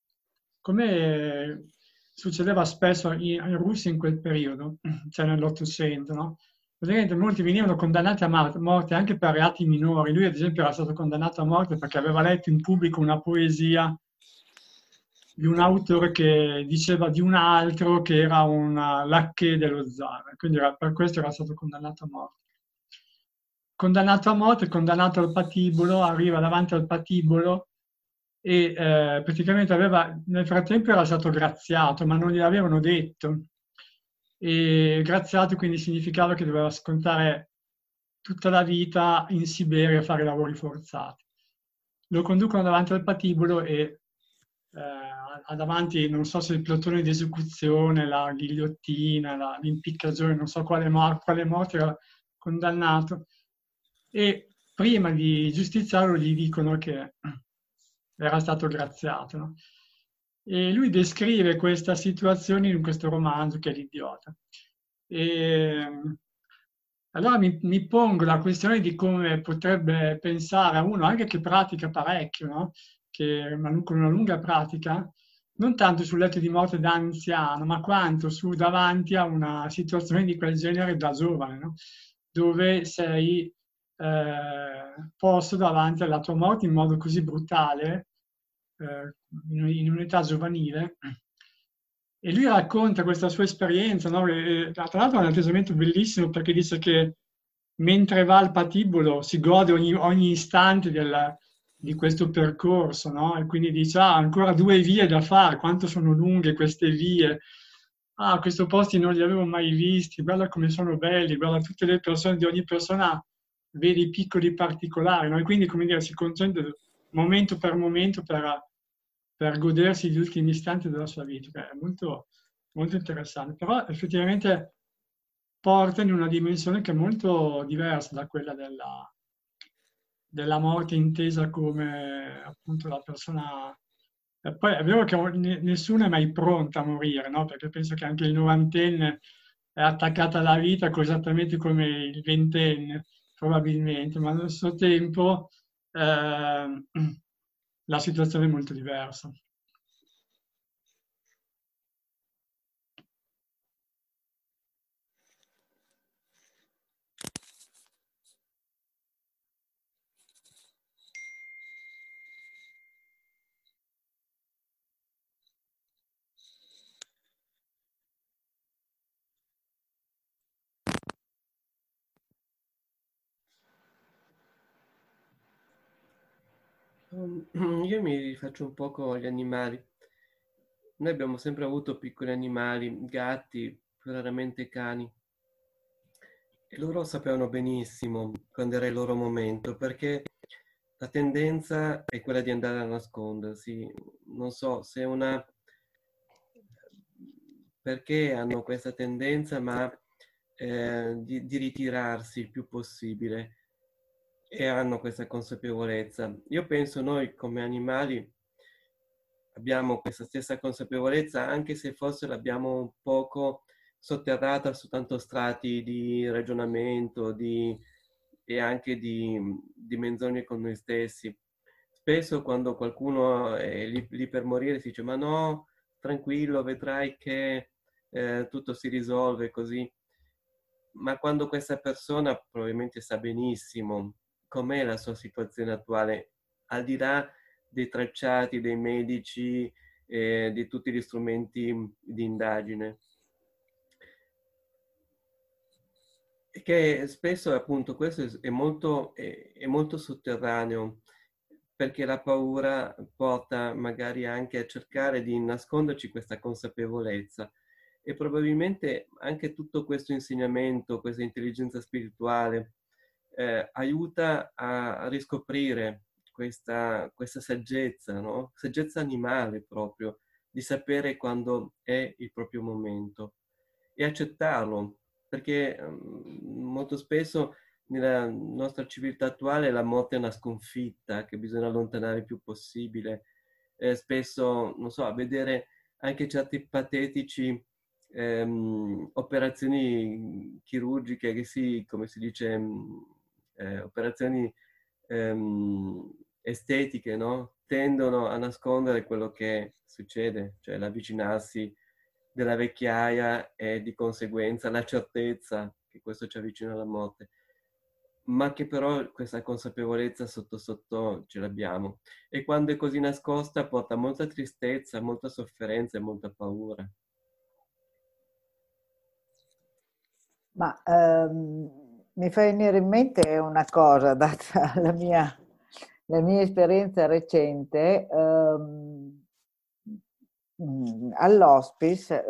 come succedeva spesso in Russia in quel periodo, cioè nell'Ottocento, no? Praticamente molti venivano condannati a morte anche per reati minori. Lui, ad esempio, era stato condannato a morte perché aveva letto in pubblico una poesia di un autore che diceva di un altro che era un lacchè dello zar, quindi per questo era stato condannato a morte. Condannato a morte, condannato al patibolo, arriva davanti al patibolo e praticamente nel frattempo era stato graziato, ma non gliel'avevano detto. E graziato quindi significava che doveva scontare tutta la vita in Siberia a fare lavori forzati. Lo conducono davanti al patibolo e ha davanti, non so se il plotone di esecuzione, la ghigliottina, l'impiccagione, non so quale morte era condannato. E prima di giustiziarlo gli dicono che era stato graziato, no? E lui descrive questa situazione in questo romanzo che è L'idiota. E allora mi pongo la questione di come potrebbe pensare a uno anche che pratica parecchio, no? Con una lunga pratica, non tanto sul letto di morte da anziano, ma quanto davanti a una situazione di quel genere da giovane, no? Dove sei posto davanti alla tua morte in modo così brutale, in un'età giovanile. E lui racconta questa sua esperienza, no? Tra l'altro è un atteggiamento bellissimo, perché dice che mentre va al patibolo si gode ogni istante di questo percorso, no? E quindi dice, ancora 2 vie da fare, quanto sono lunghe queste vie. Questi posti non li avevo mai visti, guarda come sono belli, guarda tutte le persone, di ogni persona vedi piccoli particolari, no? E quindi, come dire, si concentra momento per momento per godersi gli ultimi istanti della sua vita, che è molto, molto interessante. Però effettivamente porta in una dimensione che è molto diversa da quella della morte intesa come appunto la persona. Poi è vero che nessuno è mai pronto a morire, no? Perché penso che anche il novantenne è attaccato alla vita esattamente come il ventenne, probabilmente, ma allo stesso tempo la situazione è molto diversa. Io mi rifaccio un po' con gli animali. Noi abbiamo sempre avuto piccoli animali, gatti, più raramente cani. E loro sapevano benissimo quando era il loro momento, perché la tendenza è quella di andare a nascondersi. Non so se è una... perché hanno questa tendenza, ma di ritirarsi il più possibile e hanno questa consapevolezza. Io penso noi come animali abbiamo questa stessa consapevolezza, anche se forse l'abbiamo un poco sotterrata su tanti strati di ragionamento e anche di menzogne con noi stessi. Spesso quando qualcuno è lì per morire si dice ma no, tranquillo, vedrai che tutto si risolve così. Ma quando questa persona probabilmente sa benissimo com'è la sua situazione attuale, al di là dei tracciati, dei medici, di tutti gli strumenti di indagine. E che spesso appunto questo è molto sotterraneo, perché la paura porta magari anche a cercare di nasconderci questa consapevolezza e probabilmente anche tutto questo insegnamento, questa intelligenza spirituale aiuta a riscoprire questa saggezza, no? Saggezza animale proprio, di sapere quando è il proprio momento e accettarlo, perché molto spesso nella nostra civiltà attuale la morte è una sconfitta che bisogna allontanare il più possibile. Spesso, non so, a vedere anche certi patetici operazioni chirurgiche che come si dice, operazioni estetiche, no? Tendono a nascondere quello che succede, cioè l'avvicinarsi della vecchiaia e di conseguenza la certezza che questo ci avvicina alla morte, ma che però questa consapevolezza sotto sotto ce l'abbiamo e quando è così nascosta porta molta tristezza, molta sofferenza e molta paura. Ma mi fa venire in mente una cosa, data la mia esperienza recente. All'hospice,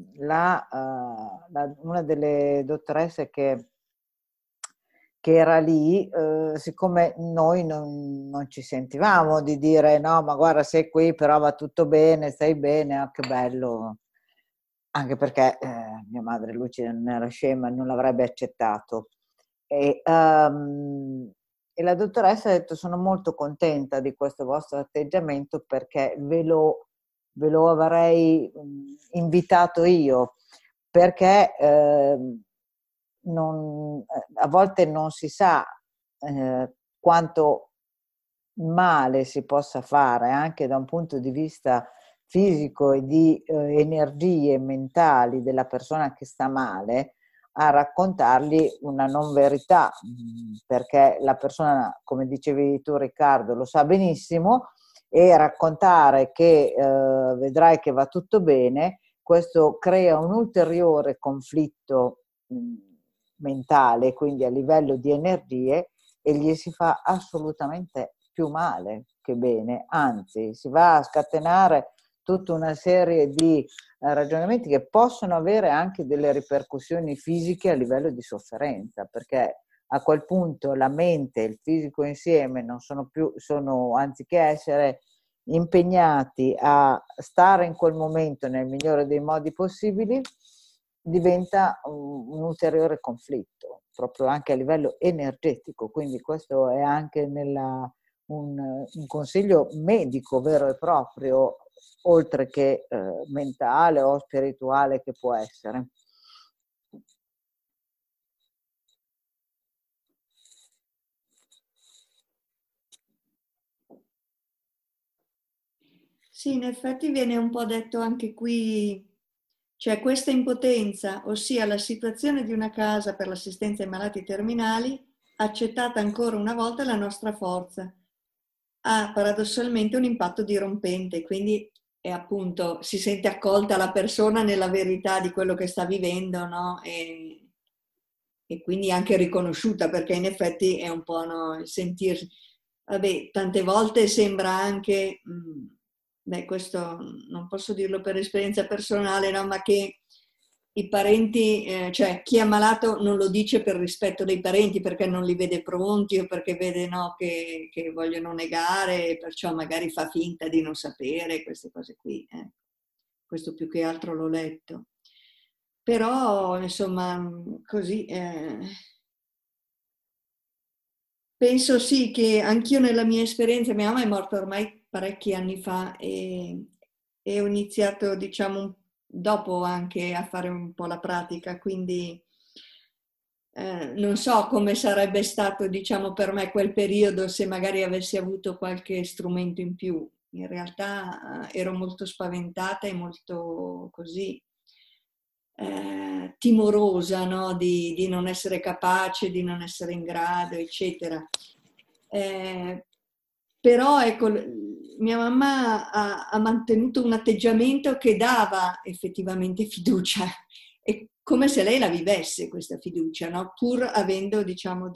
una delle dottoresse che era lì, siccome noi non ci sentivamo di dire no, ma guarda, sei qui, però va tutto bene, stai bene, oh, che bello. Anche perché mia madre Lucia non era scema, non l'avrebbe accettato. E la dottoressa ha detto: sono molto contenta di questo vostro atteggiamento perché ve lo avrei invitato io, perché a volte non si sa quanto male si possa fare anche da un punto di vista fisico e di energie mentali della persona che sta male a raccontargli una non verità, perché la persona, come dicevi tu Riccardo, lo sa benissimo, e raccontare che vedrai che va tutto bene, questo crea un ulteriore conflitto mentale, quindi a livello di energie, e gli si fa assolutamente più male che bene, anzi si va a scatenare tutta una serie di ragionamenti che possono avere anche delle ripercussioni fisiche a livello di sofferenza, perché a quel punto la mente e il fisico insieme non sono più, anziché essere impegnati a stare in quel momento nel migliore dei modi possibili, diventa un ulteriore conflitto, proprio anche a livello energetico. Quindi questo è anche un consiglio medico vero e proprio, oltre che mentale o spirituale che può essere. Sì, in effetti viene un po' detto anche qui, cioè questa impotenza, ossia la situazione di una casa per l'assistenza ai malati terminali, accettata ancora una volta la nostra forza, ha paradossalmente un impatto dirompente, quindi è appunto, si sente accolta la persona nella verità di quello che sta vivendo, no? E quindi anche riconosciuta, perché in effetti è un po', no, il sentirsi. vabbè, tante volte sembra anche, beh, questo non posso dirlo per esperienza personale, no? Ma che i parenti, cioè chi è ammalato non lo dice per rispetto dei parenti, perché non li vede pronti o perché vede, no, che vogliono negare, e perciò magari fa finta di non sapere, queste cose qui. Questo più che altro l'ho letto. Però, insomma, così... penso sì che anch'io nella mia esperienza, mia mamma è morta ormai parecchi anni fa e ho iniziato, diciamo, dopo anche a fare un po' la pratica, quindi non so come sarebbe stato, diciamo, per me quel periodo se magari avessi avuto qualche strumento in più. In realtà ero molto spaventata e molto così timorosa, no? Di non essere capace, di non essere in grado, eccetera. Però ecco, mia mamma ha mantenuto un atteggiamento che dava effettivamente fiducia, è come se lei la vivesse questa fiducia, no? Pur avendo, diciamo,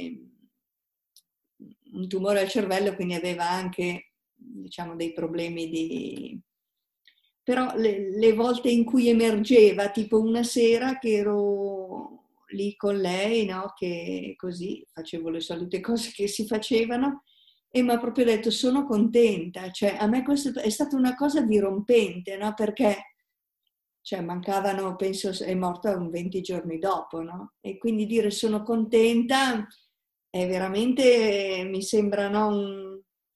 un tumore al cervello, quindi aveva anche, diciamo, dei problemi di... Però le volte in cui emergeva, tipo una sera che ero lì con lei, no? Che così facevo le solite cose che si facevano, e mi ha proprio detto sono contenta, cioè a me questo è stata una cosa dirompente, no? Perché cioè, mancavano, penso, è morta 20 giorni dopo, no? E quindi dire sono contenta è veramente, mi sembra, no,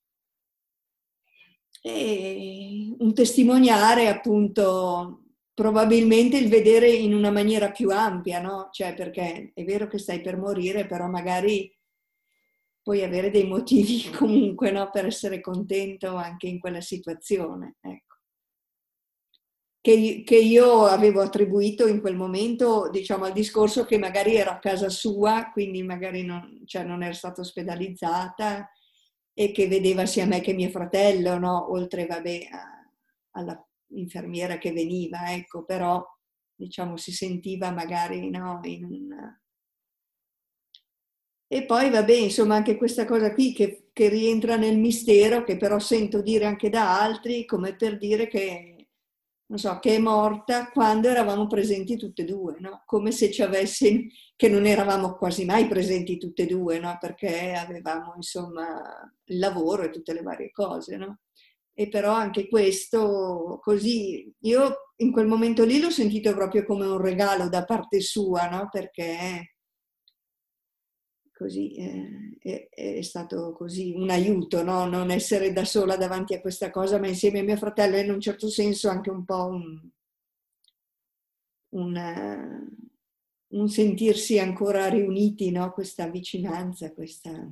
un testimoniare appunto probabilmente il vedere in una maniera più ampia, no? Cioè perché è vero che stai per morire, però magari puoi avere dei motivi comunque, no, per essere contento anche in quella situazione, ecco. Che io avevo attribuito in quel momento, diciamo, al discorso che magari ero a casa sua, quindi magari non, cioè non era stata ospedalizzata e che vedeva sia me che mio fratello, no? Oltre, vabbè, alla infermiera che veniva, ecco, però, diciamo, si sentiva magari, no, in un... E poi, vabbè, insomma, anche questa cosa qui che rientra nel mistero, che però sento dire anche da altri, come per dire che non so, che è morta quando eravamo presenti tutte e due, no? Come se ci avessi, che non eravamo quasi mai presenti tutte e due, no? Perché avevamo, insomma, il lavoro e tutte le varie cose, no? E però anche questo, così, io in quel momento lì l'ho sentito proprio come un regalo da parte sua, no? Perché così è stato così un aiuto, no? Non essere da sola davanti a questa cosa, ma insieme a mio fratello, e in un certo senso anche un po' un sentirsi ancora riuniti, no? Questa vicinanza, questa...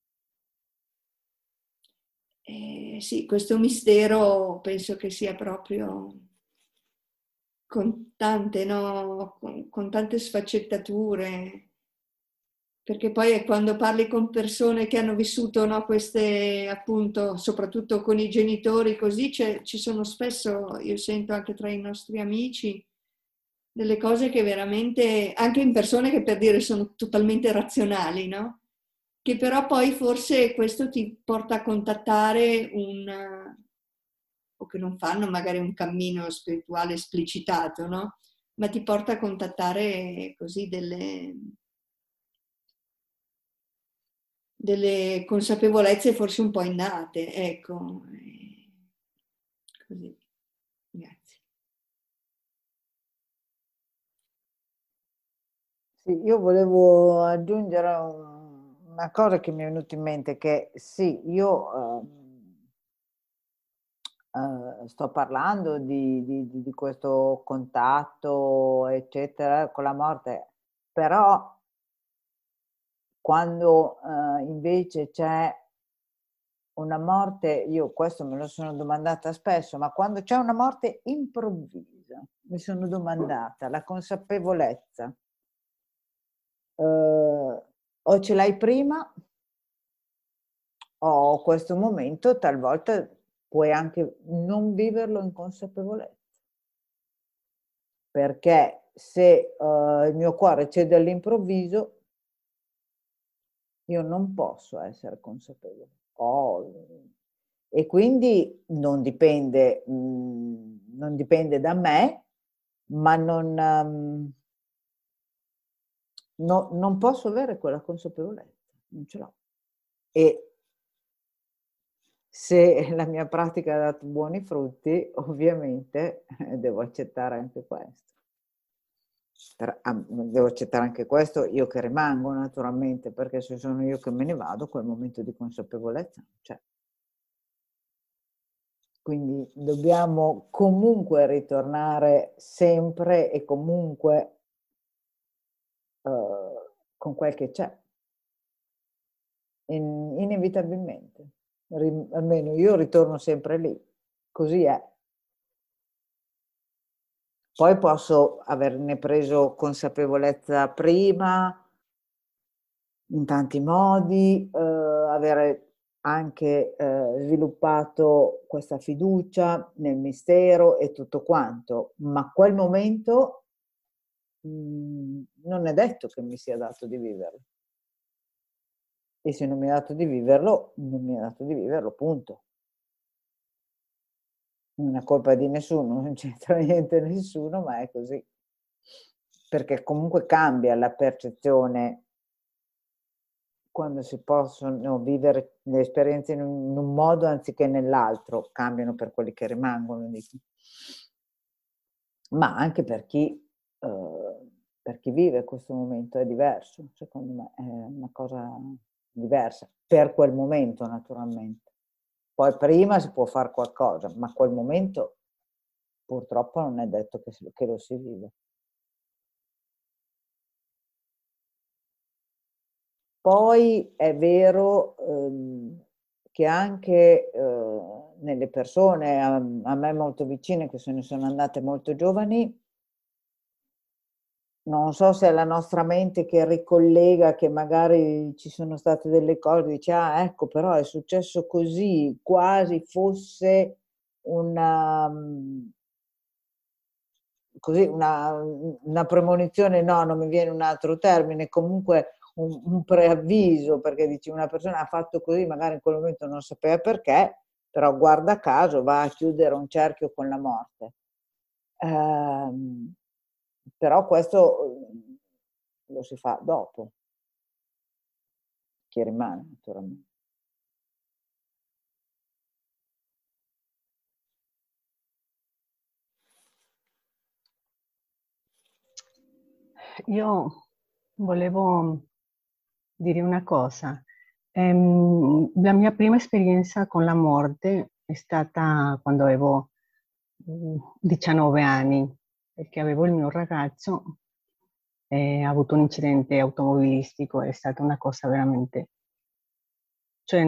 sì, questo mistero penso che sia proprio con tante, no? Con tante sfaccettature, perché poi è quando parli con persone che hanno vissuto, no, queste, appunto, soprattutto con i genitori, così ci sono spesso, io sento anche tra i nostri amici, delle cose che veramente, anche in persone che per dire sono totalmente razionali, no? Che però poi forse questo ti porta a contattare o che non fanno magari un cammino spirituale esplicitato, no? Ma ti porta a contattare così delle consapevolezze forse un po' innate, ecco. Così, grazie. Sì, io volevo aggiungere una cosa che mi è venuta in mente, che sì, io sto parlando di questo contatto, eccetera, con la morte, però quando invece c'è una morte, io questo me lo sono domandata spesso, ma quando c'è una morte improvvisa, mi sono domandata la consapevolezza, o ce l'hai prima o questo momento talvolta puoi anche non viverlo in consapevolezza, perché se il mio cuore cede all'improvviso, io non posso essere consapevole. E quindi non dipende da me, ma non posso avere quella consapevolezza, non ce l'ho. E se la mia pratica ha dato buoni frutti, ovviamente devo accettare anche questo. Devo accettare anche questo, io che rimango naturalmente, perché se sono io che me ne vado, quel momento di consapevolezza non c'è. Quindi dobbiamo comunque ritornare sempre e comunque con quel che c'è, inevitabilmente. Almeno io ritorno sempre lì, così è. Poi posso averne preso consapevolezza prima, in tanti modi, avere anche sviluppato questa fiducia nel mistero e tutto quanto, ma quel momento non è detto che mi sia dato di viverlo. E se non mi è dato di viverlo, non mi è dato di viverlo, punto. Non è colpa di nessuno, non c'entra niente nessuno, ma è così. Perché comunque cambia la percezione quando si possono vivere le esperienze in un modo anziché nell'altro, cambiano per quelli che rimangono, dico. Ma anche per chi vive questo momento è diverso, secondo me è una cosa diversa, per quel momento naturalmente. Poi prima si può fare qualcosa, ma quel momento purtroppo non è detto che lo si vive. Poi è vero che anche nelle persone a me molto vicine, che se ne sono andate molto giovani, non so se è la nostra mente che ricollega, che magari ci sono state delle cose, dice, ah ecco, però è successo così, quasi fosse una premonizione, no, non mi viene un altro termine, comunque un preavviso, perché dici una persona ha fatto così, magari in quel momento non sapeva perché, però guarda caso va a chiudere un cerchio con la morte. Però questo lo si fa dopo, chi rimane naturalmente. Io volevo dire una cosa. La mia prima esperienza con la morte è stata quando avevo 19 anni, perché avevo il mio ragazzo e ha avuto un incidente automobilistico, è stata una cosa veramente... Cioè,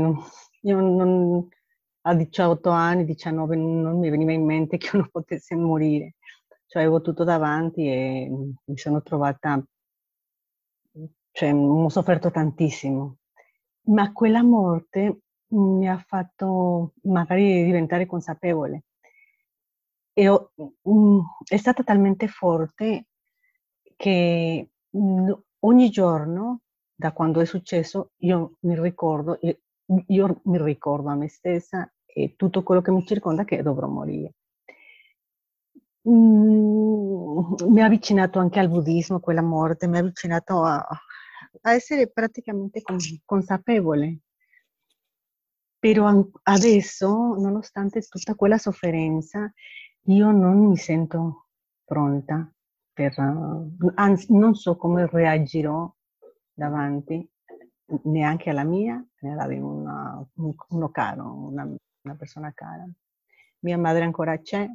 a 18 anni, 19, non mi veniva in mente che uno potesse morire. Cioè, avevo tutto davanti e mi sono trovata... Cioè, ho sofferto tantissimo. Ma quella morte mi ha fatto magari diventare consapevole. È stata talmente forte che ogni giorno, da quando è successo, io mi ricordo a me stessa e tutto quello che mi circonda che dovrò morire. Mi ha avvicinato anche al buddismo, quella morte, mi ha avvicinato a essere praticamente consapevole. Però adesso, nonostante tutta quella sofferenza, io non mi sento pronta anzi, non so come reagirò davanti neanche alla mia, né alla di uno caro, una persona cara. Mia madre ancora c'è.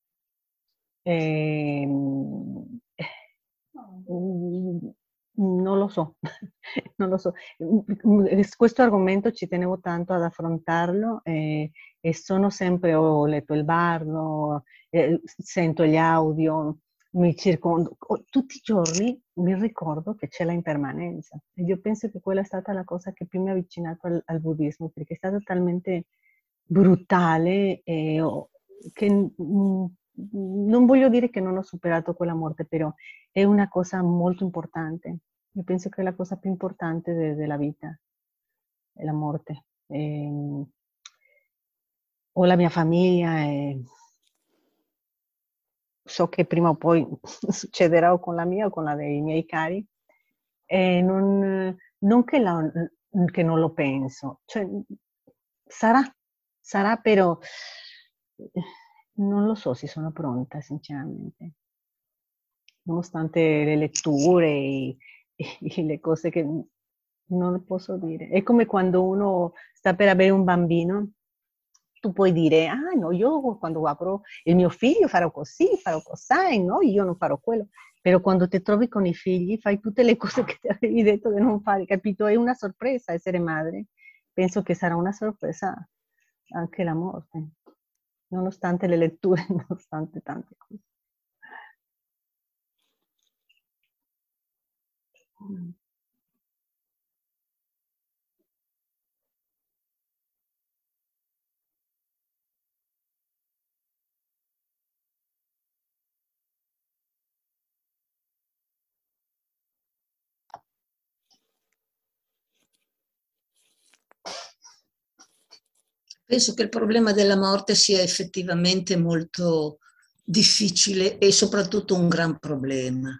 Non lo so, non lo so. Questo argomento ci tenevo tanto ad affrontarlo e sono sempre, ho letto il Bardo, sento gli audio, mi circondo, tutti i giorni mi ricordo che c'è la impermanenza. E io penso che quella è stata la cosa che più mi ha avvicinato al buddismo, perché è stata talmente brutale che non voglio dire che non ho superato quella morte, però è una cosa molto importante. Io penso che è la cosa più importante della vita, è la morte. Ho la mia famiglia e so che prima o poi succederà o con la mia o con la dei miei cari, e non che, che non lo penso, cioè sarà però non lo so se sono pronta, sinceramente, nonostante le letture e le cose che non posso dire. È come quando uno sta per avere un bambino, tu puoi dire, ah no, io quando avrò il mio figlio farò così, farò così, no, io non farò quello. Però quando ti trovi con i figli fai tutte le cose che ti avevi detto di non fare, capito? È una sorpresa essere madre. Penso che sarà una sorpresa anche la morte, nonostante le letture, nonostante tante cose. Penso che il problema della morte sia effettivamente molto difficile e soprattutto un gran problema.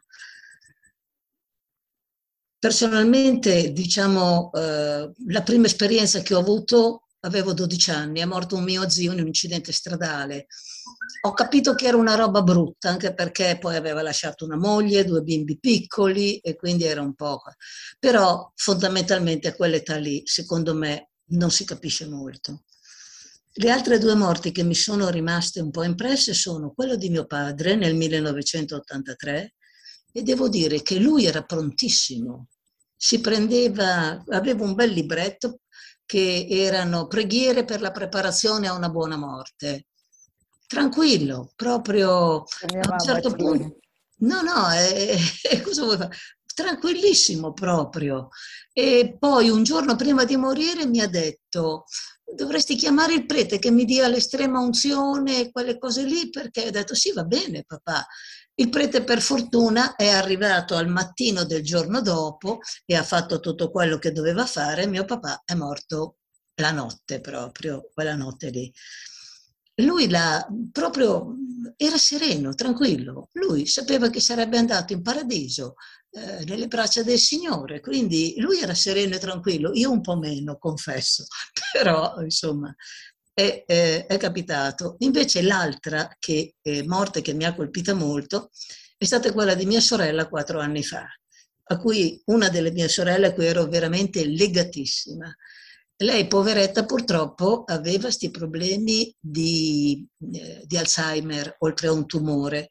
Personalmente, diciamo, la prima esperienza che ho avuto, avevo 12 anni, è morto un mio zio in un incidente stradale. Ho capito che era una roba brutta, anche perché poi aveva lasciato una moglie, 2 bimbi piccoli e quindi era un po'... Però fondamentalmente a quell'età lì, secondo me, non si capisce molto. Le altre 2 morti che mi sono rimaste un po' impresse sono quello di mio padre nel 1983, e devo dire che lui era prontissimo, aveva un bel libretto che erano preghiere per la preparazione a una buona morte. Tranquillo, proprio a un certo punto. No, cosa vuoi fare? Tranquillissimo proprio. E poi un giorno prima di morire mi ha detto: dovresti chiamare il prete che mi dia l'estrema unzione e quelle cose lì, perché ho detto sì, va bene papà. Il prete per fortuna è arrivato al mattino del giorno dopo e ha fatto tutto quello che doveva fare. Mio papà è morto la notte proprio, quella notte lì. Lui proprio era sereno, tranquillo. Lui sapeva che sarebbe andato in paradiso nelle braccia del Signore, quindi lui era sereno e tranquillo. Io un po' meno, confesso, però insomma è capitato. Invece l'altra morte che mi ha colpita molto è stata quella di mia sorella 4 anni fa, a cui una delle mie sorelle a cui ero veramente legatissima. Lei, poveretta, purtroppo aveva questi problemi di Alzheimer, oltre a un tumore.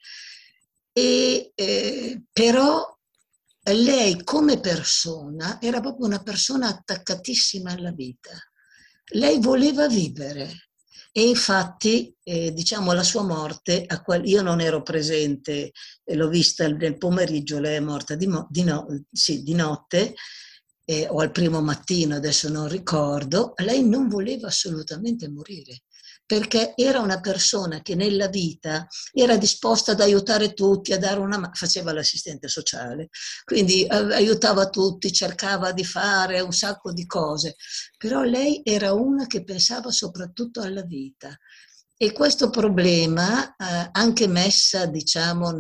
Però lei come persona era proprio una persona attaccatissima alla vita. Lei voleva vivere e infatti, diciamo, la sua morte, io non ero presente, l'ho vista nel pomeriggio, lei è morta di notte, o al primo mattino, adesso non ricordo. Lei non voleva assolutamente morire, perché era una persona che nella vita era disposta ad aiutare tutti, a dare una mano, faceva l'assistente sociale, quindi aiutava tutti, cercava di fare un sacco di cose, però lei era una che pensava soprattutto alla vita. E questo problema, anche messa, diciamo,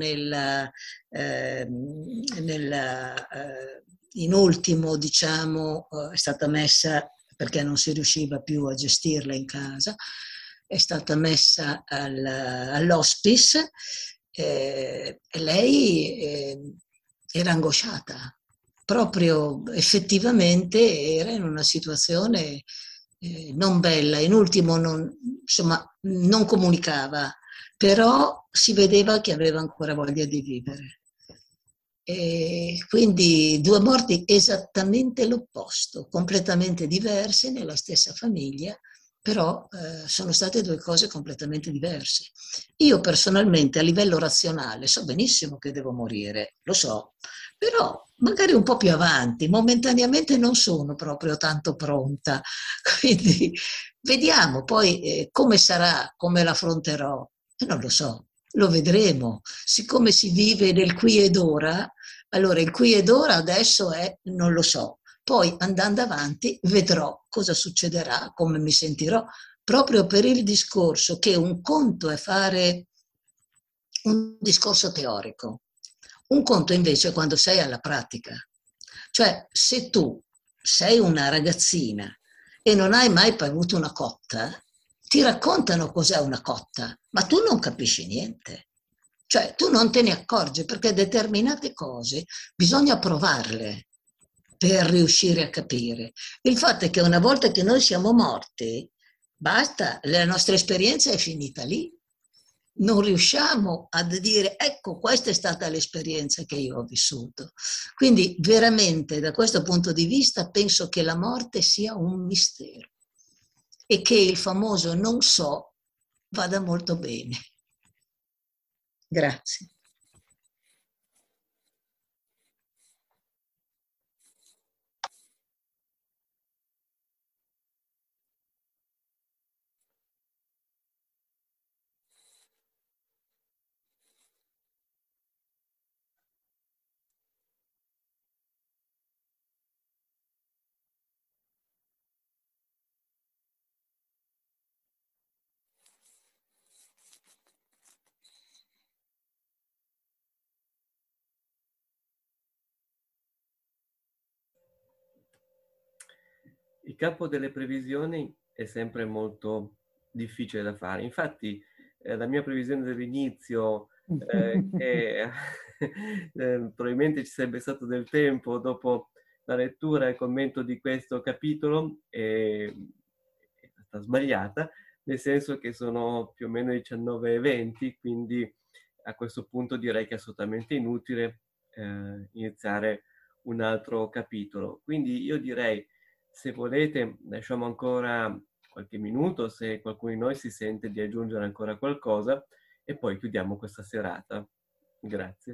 in ultimo, diciamo, è stata messa, perché non si riusciva più a gestirla in casa, è stata messa all'hospice, e lei era angosciata, proprio effettivamente era in una situazione non bella. In ultimo non comunicava, però si vedeva che aveva ancora voglia di vivere. E quindi 2 morti esattamente l'opposto, completamente diverse nella stessa famiglia, però sono state 2 cose completamente diverse. Io personalmente a livello razionale so benissimo che devo morire, lo so, però magari un po' più avanti, momentaneamente non sono proprio tanto pronta, quindi vediamo poi come sarà, come l'affronterò, non lo so, lo vedremo. Siccome si vive nel qui ed ora, allora il qui ed ora adesso non lo so, Poi andando avanti vedrò cosa succederà, come mi sentirò, proprio per il discorso che un conto è fare un discorso teorico, un conto invece è quando sei alla pratica. Cioè, se tu sei una ragazzina e non hai mai avuto una cotta, ti raccontano cos'è una cotta, ma tu non capisci niente. Cioè, tu non te ne accorgi perché determinate cose bisogna provarle per riuscire a capire. Il fatto è che una volta che noi siamo morti, basta, la nostra esperienza è finita lì. Non riusciamo a dire, ecco, questa è stata l'esperienza che io ho vissuto. Quindi veramente da questo punto di vista penso che la morte sia un mistero e che il famoso non so vada molto bene. Grazie. Il campo delle previsioni è sempre molto difficile da fare. Infatti, la mia previsione dell'inizio, che probabilmente ci sarebbe stato del tempo dopo la lettura e il commento di questo capitolo, è stata sbagliata, nel senso che sono più o meno 19:20, quindi a questo punto direi che è assolutamente inutile iniziare un altro capitolo. Quindi io direi, se volete, lasciamo ancora qualche minuto, se qualcuno di noi si sente di aggiungere ancora qualcosa, e poi chiudiamo questa serata. Grazie.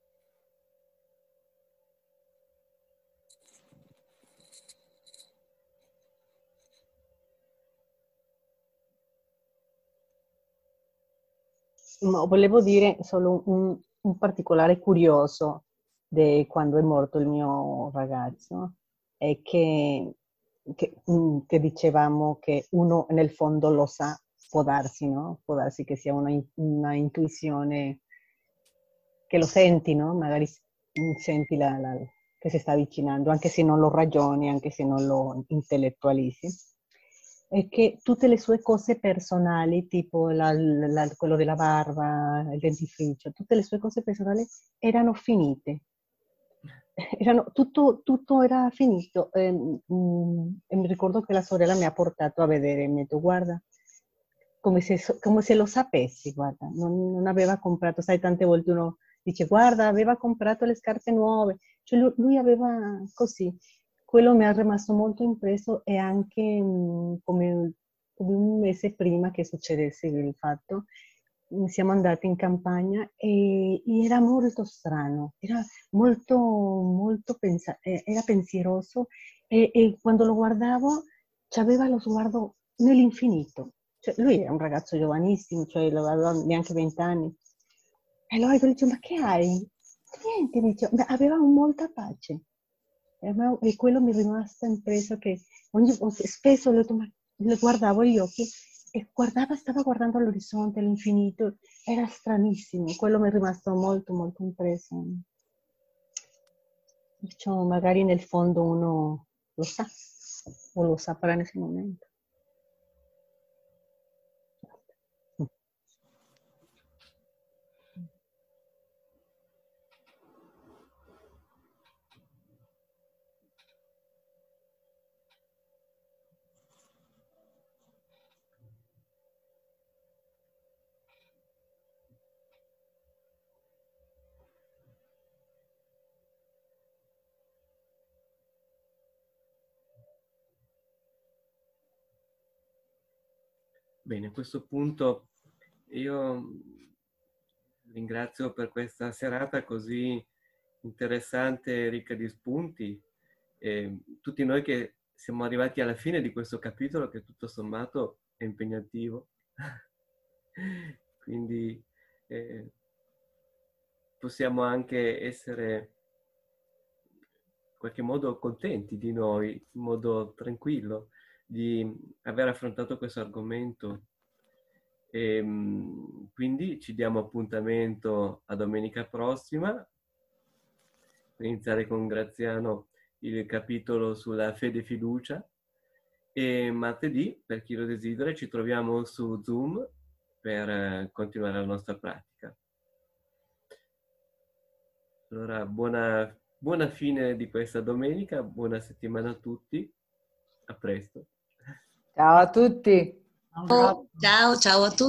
Ma volevo dire solo un particolare curioso di quando è morto il mio ragazzo, è che dicevamo che uno nel fondo lo sa, può darsi, no? Può darsi che sia una intuizione che lo senti, no? Magari senti che si sta avvicinando, anche se non lo ragioni, anche se non lo intellettualizzi. E che tutte le sue cose personali, tipo quello della barba, il dentifricio, tutte le sue cose personali erano finite. Tutto era finito. E mi ricordo che la sorella mi ha portato a vedere, mi ha detto, guarda, come se lo sapessi, guarda, non aveva comprato, sai, tante volte uno dice, guarda, aveva comprato le scarpe nuove, cioè lui aveva così. Quello mi è rimasto molto impresso e anche come un mese prima che succedesse il fatto, siamo andati in campagna e era molto strano, era era pensieroso e quando lo guardavo aveva lo sguardo nell'infinito. Cioè, lui è un ragazzo giovanissimo, cioè non aveva neanche 20 anni. E allora io gli dicevo, ma che hai? Niente, mi dice, aveva molta pace. E quello mi è rimasto impresso che spesso le guardavo gli occhi e stava guardando all'orizzonte, all'infinito. Era stranissimo, quello mi è rimasto molto, molto impresso. Diciamo, magari nel fondo uno lo sa, o lo saprà in quel momento. Bene, a questo punto io ringrazio per questa serata così interessante e ricca di spunti. E tutti noi che siamo arrivati alla fine di questo capitolo, che tutto sommato è impegnativo. Quindi possiamo anche essere qualche modo contenti di noi, in modo tranquillo, di aver affrontato questo argomento. E quindi ci diamo appuntamento a domenica prossima per iniziare con Graziano il capitolo sulla fede e fiducia, e martedì, per chi lo desidera, ci troviamo su Zoom per continuare la nostra pratica. Allora, buona fine di questa domenica, buona settimana a tutti, a presto. Ciao a tutti. Ciao a tutti.